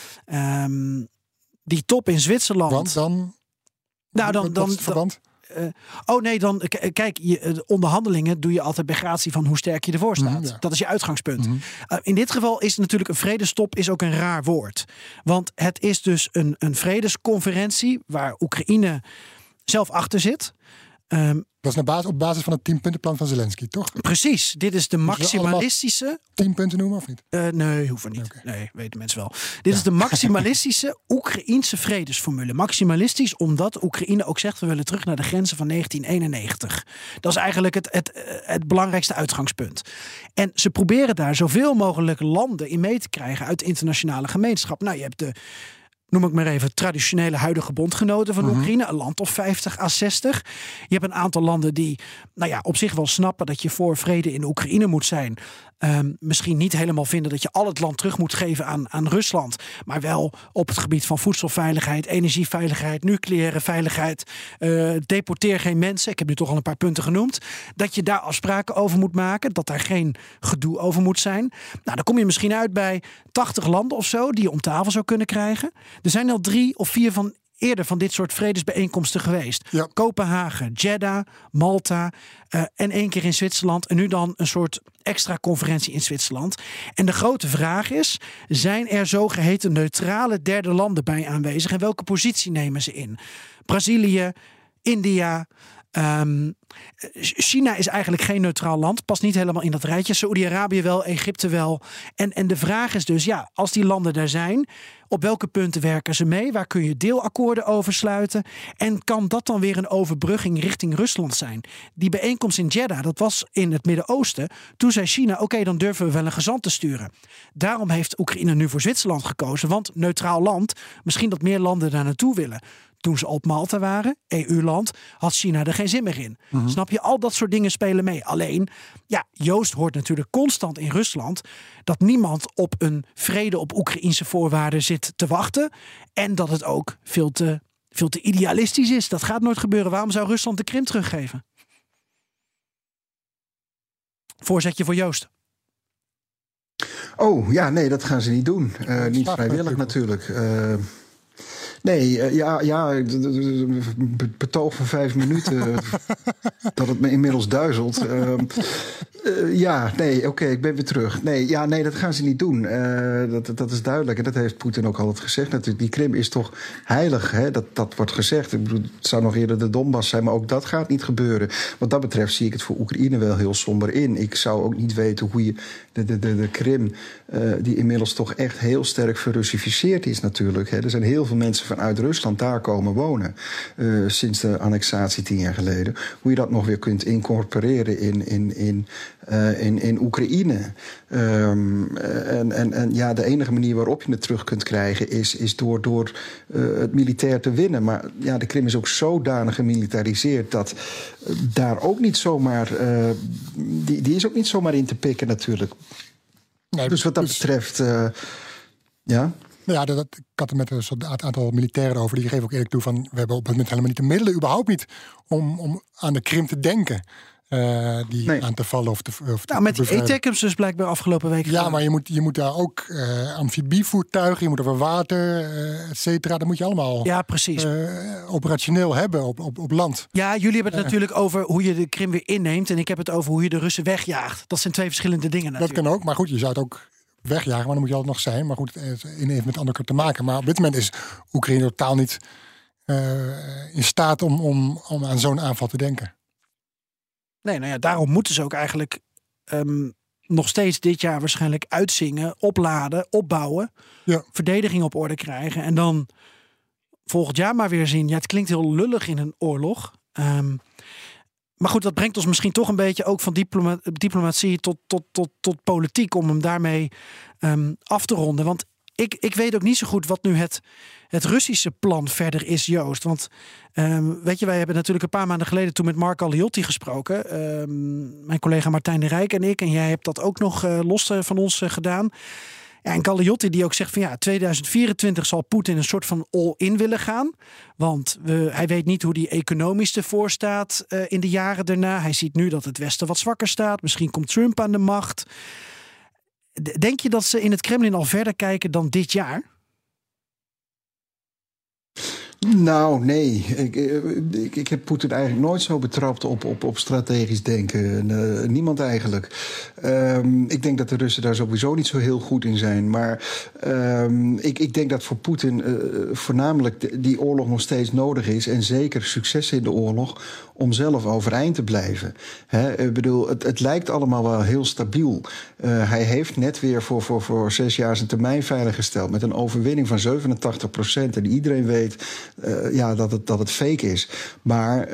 Die top in Zwitserland. Want dan? Nou, dan het verband? Kijk, de onderhandelingen doe je altijd bij gratie van hoe sterk je ervoor staat. Ja. Dat is je uitgangspunt. In dit geval is natuurlijk een vredestop is ook een raar woord. Want het is dus een vredesconferentie waar Oekraïne zelf achter zit. Dat is op basis van het 10-puntenplan van Zelensky, toch? Precies. Dit is de maximalistische... 10 punten noemen of niet? Nee, hoeven niet. Okay. Nee, weten mensen wel. Dit is de maximalistische Oekraïense vredesformule. Maximalistisch omdat Oekraïne ook zegt we willen terug naar de grenzen van 1991. Dat is eigenlijk het belangrijkste uitgangspunt. En ze proberen daar zoveel mogelijk landen in mee te krijgen uit de internationale gemeenschap. Nou, je hebt noem ik maar even, traditionele huidige bondgenoten van Oekraïne. Een land of 50 à 60. Je hebt een aantal landen die op zich wel snappen dat je voor vrede in Oekraïne moet zijn. Misschien niet helemaal vinden dat je al het land terug moet geven aan Rusland. Maar wel op het gebied van voedselveiligheid, energieveiligheid, nucleaire veiligheid. Deporteer geen mensen. Ik heb nu toch al een paar punten genoemd. Dat je daar afspraken over moet maken. Dat daar geen gedoe over moet zijn. Nou, dan kom je misschien uit bij 80 landen of zo die je om tafel zou kunnen krijgen. Er zijn al 3 of 4 eerder van dit soort vredesbijeenkomsten geweest. Ja. Kopenhagen, Jeddah, Malta en 1 keer in Zwitserland. En nu dan een soort extra conferentie in Zwitserland. En de grote vraag is, zijn er zogeheten neutrale derde landen bij aanwezig? En welke positie nemen ze in? Brazilië, India... China is eigenlijk geen neutraal land. Past niet helemaal in dat rijtje. Saoedi-Arabië wel, Egypte wel. En de vraag is dus, als die landen daar zijn, op welke punten werken ze mee? Waar kun je deelakkoorden over sluiten? En kan dat dan weer een overbrugging richting Rusland zijn? Die bijeenkomst in Jeddah, dat was in het Midden-Oosten. Toen zei China, oké, dan durven we wel een gezant te sturen. Daarom heeft Oekraïne nu voor Zwitserland gekozen. Want neutraal land, misschien dat meer landen daar naartoe willen. Toen ze op Malta waren, EU-land, had China er geen zin meer in. Snap je? Al dat soort dingen spelen mee. Alleen, Joost hoort natuurlijk constant in Rusland dat niemand op een vrede op Oekraïense voorwaarden zit te wachten. En dat het ook veel te idealistisch is. Dat gaat nooit gebeuren. Waarom zou Rusland de Krim teruggeven? Voorzetje voor Joost. Oh, ja, nee, dat gaan ze niet doen. Niet vrijwillig natuurlijk. Betoog van 5 minuten dat het me inmiddels duizelt. Ik ben weer terug. Nee, dat gaan ze niet doen. Dat is duidelijk. En dat heeft Poetin ook altijd gezegd. Natuurlijk, die Krim is toch heilig. Hè? Dat wordt gezegd. Ik bedoel, het zou nog eerder de Donbass zijn, maar ook dat gaat niet gebeuren. Wat dat betreft zie ik het voor Oekraïne wel heel somber in. Ik zou ook niet weten hoe je de Krim, die inmiddels toch echt heel sterk verrussificeerd is natuurlijk. Hè? Er zijn heel veel mensen vanuit Rusland daar komen wonen. Sinds de annexatie 10 jaar geleden. Hoe je dat nog weer kunt incorporeren in Oekraïne. De enige manier waarop je het terug kunt krijgen is door het militair te winnen. Maar de Krim is ook zodanig gemilitariseerd dat daar ook niet zomaar die is ook niet zomaar in te pikken natuurlijk. Nee, dus wat dat betreft, ja. Ja, ik had er met een aantal militairen over. Die geven ook eerlijk toe van, we hebben op het moment helemaal niet de middelen, überhaupt niet, om aan de Krim te denken. aan te vallen of te met die bevrijden. ATACMS dus blijkbaar afgelopen week. Ja, maar je moet daar ook amfibievoertuigen, je moet over water, et cetera. Dat moet je allemaal precies. Operationeel hebben op land. Ja, jullie hebben het natuurlijk over hoe je de Krim weer inneemt. En ik heb het over hoe je de Russen wegjaagt. Dat zijn twee verschillende dingen natuurlijk. Dat kan ook, maar goed, je zou het ook wegjagen, maar dan moet je altijd nog zijn. Maar goed, het een heeft met ander te maken. Maar op dit moment is Oekraïne totaal niet in staat om aan zo'n aanval te denken. Nee, daarom moeten ze ook eigenlijk nog steeds dit jaar waarschijnlijk uitzingen, opladen, opbouwen, verdediging op orde krijgen en dan volgend jaar maar weer zien. Ja, het klinkt heel lullig in een oorlog. Maar goed, dat brengt ons misschien toch een beetje ook van diplomatie tot politiek om hem daarmee af te ronden. Want ik weet ook niet zo goed wat nu het Russische plan verder is, Joost. Want weet je, wij hebben natuurlijk een paar maanden geleden toen met Mark Galeotti gesproken. Mijn collega Martijn de Rijk en ik. En jij hebt dat ook nog los van ons gedaan. Ja, en Galeotti die ook zegt van 2024 zal Poetin een soort van all-in willen gaan. Want hij weet niet hoe die economisch ervoor staat in de jaren daarna. Hij ziet nu dat het Westen wat zwakker staat. Misschien komt Trump aan de macht. Denk je dat ze in het Kremlin al verder kijken dan dit jaar? Nou, nee. Ik heb Poetin eigenlijk nooit zo betrapt op strategisch denken. Niemand eigenlijk. Ik denk dat de Russen daar sowieso niet zo heel goed in zijn. Maar ik denk dat voor Poetin voornamelijk die oorlog nog steeds nodig is. En zeker succes in de oorlog om zelf overeind te blijven. Ik bedoel, het lijkt allemaal wel heel stabiel. Hij heeft net weer voor 6 jaar zijn termijn veiliggesteld met een overwinning van 87%. En iedereen weet dat het fake is. Maar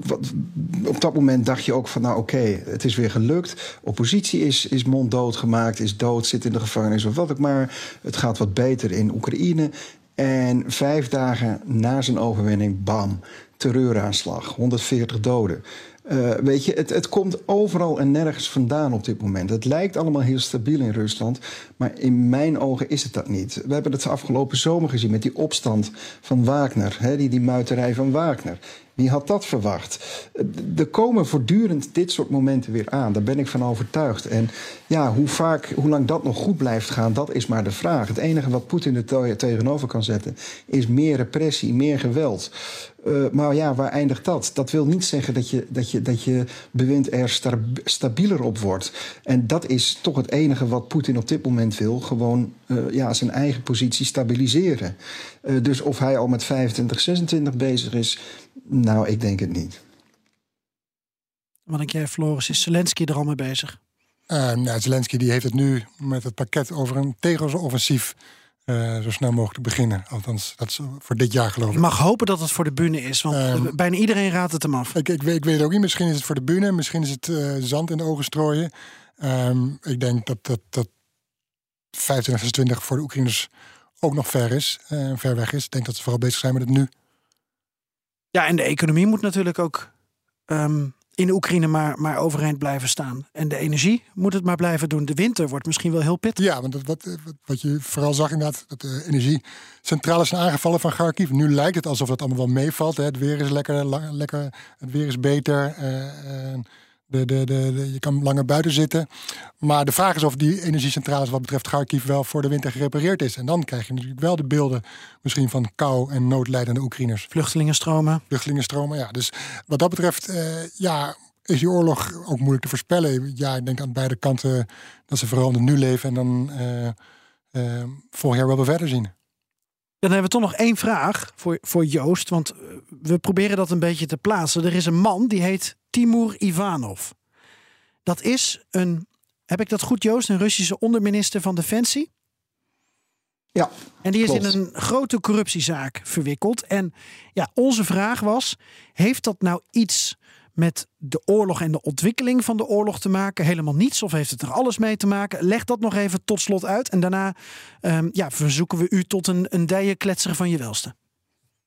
op dat moment dacht je ook van oké, het is weer gelukt. Oppositie is monddood gemaakt, is dood, zit in de gevangenis of wat ook maar. Het gaat wat beter in Oekraïne. En 5 dagen na zijn overwinning, bam, terreuraanslag, 140 doden. Weet je, het komt overal en nergens vandaan op dit moment. Het lijkt allemaal heel stabiel in Rusland, maar in mijn ogen is het dat niet. We hebben het afgelopen zomer gezien met die opstand van Wagner, die muiterij van Wagner. Wie had dat verwacht? Er komen voortdurend dit soort momenten weer aan. Daar ben ik van overtuigd. En hoe lang dat nog goed blijft gaan, dat is maar de vraag. Het enige wat Poetin er tegenover kan zetten is meer repressie, meer geweld. Maar waar eindigt dat? Dat wil niet zeggen dat je bewind er stabieler op wordt. En dat is toch het enige wat Poetin op dit moment wil. Gewoon zijn eigen positie stabiliseren. Dus of hij al met 25, 26 bezig is, nou, ik denk het niet. Wat denk jij, Floris? Is Zelensky er al mee bezig? Zelensky die heeft het nu met het pakket over een tegenoffensief zo snel mogelijk beginnen. Althans, dat is voor dit jaar geloof ik. Je mag hopen dat het voor de bühne is, want bijna iedereen raadt het hem af. Ik weet het ook niet. Misschien is het voor de bühne, misschien is het zand in de ogen strooien. Ik denk dat 25, 26 voor de Oekraïners ook nog ver weg is. Ik denk dat ze vooral bezig zijn met het nu. Ja, en de economie moet natuurlijk ook in de Oekraïne maar overeind blijven staan. En de energie moet het maar blijven doen. De winter wordt misschien wel heel pittig. Ja, want wat je vooral zag inderdaad, dat de energiecentrales zijn aangevallen van Kharkiv. Nu lijkt het alsof dat allemaal wel meevalt. Hè. Het weer is lekker, het weer is beter. Je kan langer buiten zitten. Maar de vraag is of die energiecentrales wat betreft Kharkiv wel voor de winter gerepareerd is. En dan krijg je natuurlijk wel de beelden misschien van kou en noodlijdende Oekraïners. Vluchtelingenstromen, ja. Dus wat dat betreft, is die oorlog ook moeilijk te voorspellen. Ja, ik denk aan beide kanten dat ze vooral in het nu leven en dan volgend jaar wel weer verder zien. Dan hebben we toch nog 1 vraag voor Joost. Want we proberen dat een beetje te plaatsen. Er is een man die heet Timur Ivanov. Dat is heb ik dat goed, Joost? Een Russische onderminister van Defensie? Ja. En die is klopt. in een grote corruptiezaak verwikkeld. En onze vraag was, heeft dat nou iets met de oorlog en de ontwikkeling van de oorlog te maken? Helemaal niets, of heeft het er alles mee te maken? Leg dat nog even tot slot uit. En daarna verzoeken we u tot een dijenkletser van je welste.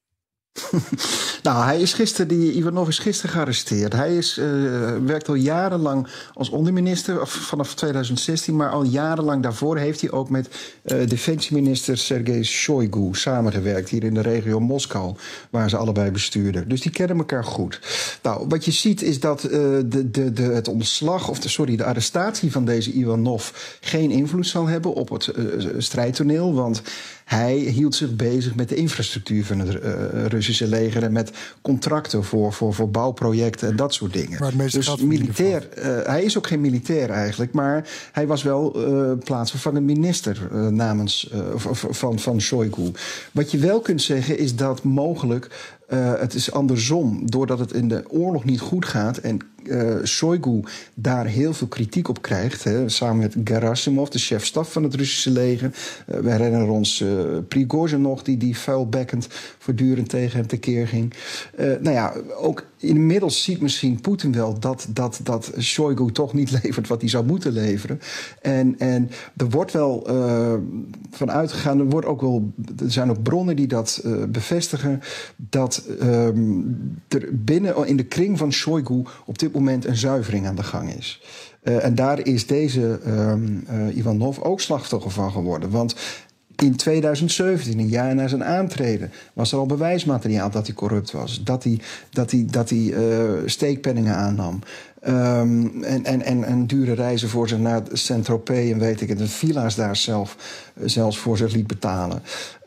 Nou, Ivanov is gisteren gearresteerd. Hij werkt al jarenlang als onderminister, vanaf 2016... maar al jarenlang daarvoor heeft hij ook met defensieminister Sergei Shoigu samengewerkt... hier in de regio Moskou, waar ze allebei bestuurden. Dus die kennen elkaar goed. Nou, wat je ziet is dat het ontslag, de arrestatie van deze Ivanov... geen invloed zal hebben op het strijdtoneel, want... hij hield zich bezig met de infrastructuur van het Russische leger... en met contracten voor bouwprojecten en dat soort dingen. Dus militair, hij is ook geen militair eigenlijk... maar hij was wel plaatsvervangend minister van Shoigu. Wat je wel kunt zeggen is dat mogelijk... het is andersom, doordat het in de oorlog niet goed gaat... en Shoigu daar heel veel kritiek op krijgt... samen met Gerasimov, de chef-staf van het Russische leger. We herinneren ons Prigozhin nog, die vuilbekkend voortdurend tegen hem tekeer ging. Ook inmiddels ziet misschien Poetin wel dat Shoigu toch niet levert wat hij zou moeten leveren. En er wordt wel van uitgegaan, er zijn ook bronnen die dat bevestigen... dat er binnen in de kring van Shoigu op dit moment een zuivering aan de gang is. En daar is deze Ivanov ook slachtoffer van geworden. Want in 2017, een jaar na zijn aantreden... was er al bewijsmateriaal dat hij corrupt was. Dat hij steekpenningen aannam. En dure reizen voor zich naar Saint-Tropez en weet ik het... en villa's daar zelfs voor zich liet betalen.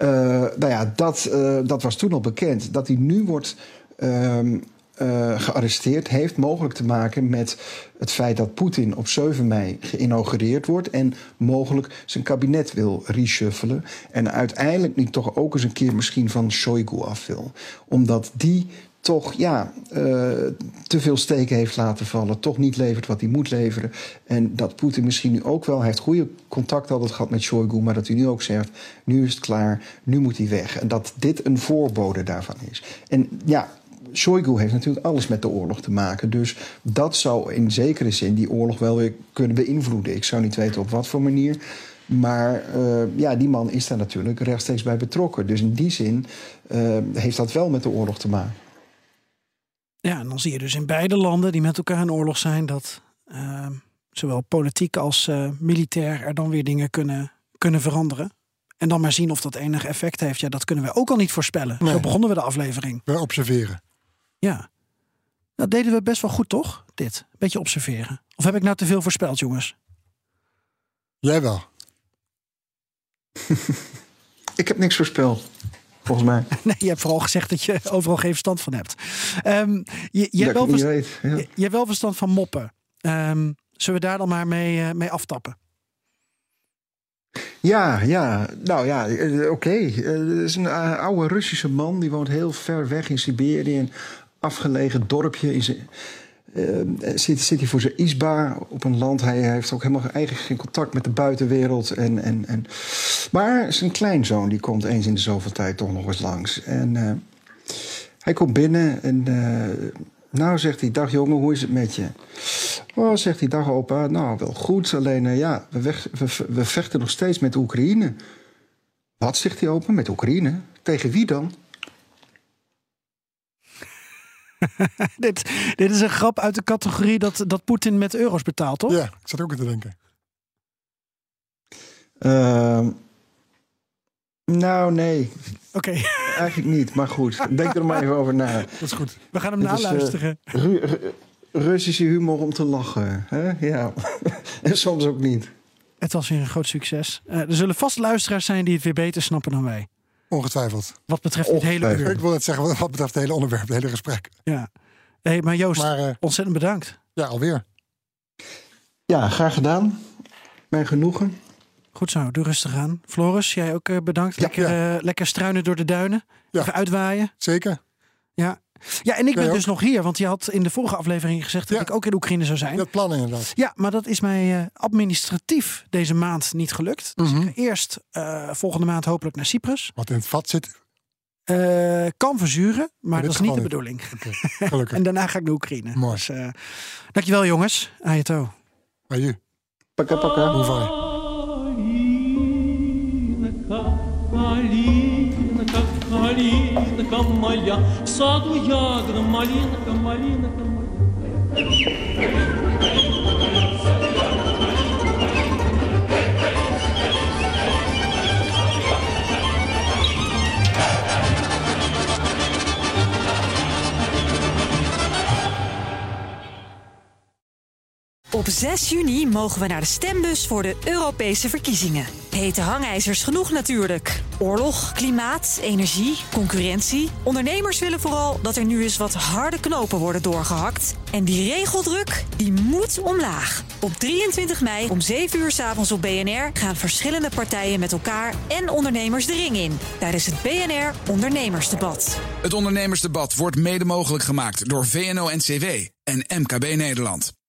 Dat was toen al bekend. Dat hij nu wordt... gearresteerd, heeft mogelijk te maken met het feit dat Poetin op 7 mei geïnaugureerd wordt... en mogelijk zijn kabinet wil reshuffelen... en uiteindelijk niet toch ook eens een keer misschien van Shoigu af wil. Omdat die toch te veel steken heeft laten vallen... toch niet levert wat hij moet leveren. En dat Poetin misschien nu ook wel... hij heeft goede contact altijd gehad met Shoigu... maar dat hij nu ook zegt, nu is het klaar, nu moet hij weg. En dat dit een voorbode daarvan is. En Shoigu heeft natuurlijk alles met de oorlog te maken. Dus dat zou in zekere zin die oorlog wel weer kunnen beïnvloeden. Ik zou niet weten op wat voor manier. Maar die man is daar natuurlijk rechtstreeks bij betrokken. Dus in die zin heeft dat wel met de oorlog te maken. Ja, en dan zie je dus in beide landen die met elkaar in oorlog zijn... dat zowel politiek als militair er dan weer dingen kunnen veranderen. En dan maar zien of dat enig effect heeft. Ja, dat kunnen we ook al niet voorspellen. Nee. Zo begonnen we de aflevering. We observeren. Ja. Dat deden we best wel goed, toch? Dit. Beetje observeren. Of heb ik nou te veel voorspeld, jongens? Jij wel. Ik heb niks voorspeld, volgens mij. Nee, je hebt vooral gezegd dat je overal geen verstand van hebt. Je hebt wel verstand van moppen. Zullen we daar dan maar mee aftappen? Oké. Het is een oude Russische man. Die woont heel ver weg in Siberië. Een afgelegen dorpje. Zit hij voor zijn isba op een land. Hij heeft ook helemaal eigenlijk geen contact met de buitenwereld. Maar zijn kleinzoon die komt eens in de zoveel tijd toch nog eens langs. En hij komt binnen en... zegt hij, dag jongen, hoe is het met je? Oh, zegt hij, dag opa, nou, wel goed. Alleen, we vechten nog steeds met Oekraïne. Wat, zegt hij opa, met Oekraïne? Tegen wie dan? Dit is een grap uit de categorie dat Poetin met euro's betaalt, toch? Ja, ik zat ook aan te denken. Nee. Oké. Eigenlijk niet, maar goed. Denk er maar even over na. Dat is goed. We gaan hem naluisteren. Russische humor om te lachen. Hè? Ja. En soms ook niet. Het was weer een groot succes. Er zullen vast luisteraars zijn die het weer beter snappen dan wij. Ongetwijfeld. Wat betreft het hele uur. Ik wil het zeggen, wat betreft het hele onderwerp, het hele gesprek. Ja. Maar Joost, ontzettend bedankt. Ja, alweer. Ja, graag gedaan. Mijn genoegen. Goed zo, doe rustig aan. Floris, jij ook bedankt. Lekker struinen door de duinen. Ja. Even uitwaaien. Zeker. Ja, en ik ben dus nog hier. Want je had in de vorige aflevering gezegd dat ik ook in Oekraïne zou zijn. Dat plan inderdaad. Ja, maar dat is mij administratief deze maand niet gelukt. Dus ik ga eerst volgende maand hopelijk naar Cyprus. Wat in het vat zit? Kan verzuren, maar dat is niet de bedoeling. Okay. Gelukkig. En daarna ga ik naar Oekraïne. Mooi. Dus, dankjewel jongens. Ajeto. Aju. Paka paka. Buvai. Калинка, калинка моя. моя, в саду ягода, малинка, малинка, Op 6 juni mogen we naar de stembus voor de Europese verkiezingen. Hete hangijzers genoeg natuurlijk. Oorlog, klimaat, energie, concurrentie. Ondernemers willen vooral dat er nu eens wat harde knopen worden doorgehakt. En die regeldruk, die moet omlaag. Op 23 mei om 7 uur 's avonds op BNR gaan verschillende partijen met elkaar en ondernemers de ring in. Tijdens het BNR Ondernemersdebat. Het Ondernemersdebat wordt mede mogelijk gemaakt door VNO-NCW en MKB Nederland.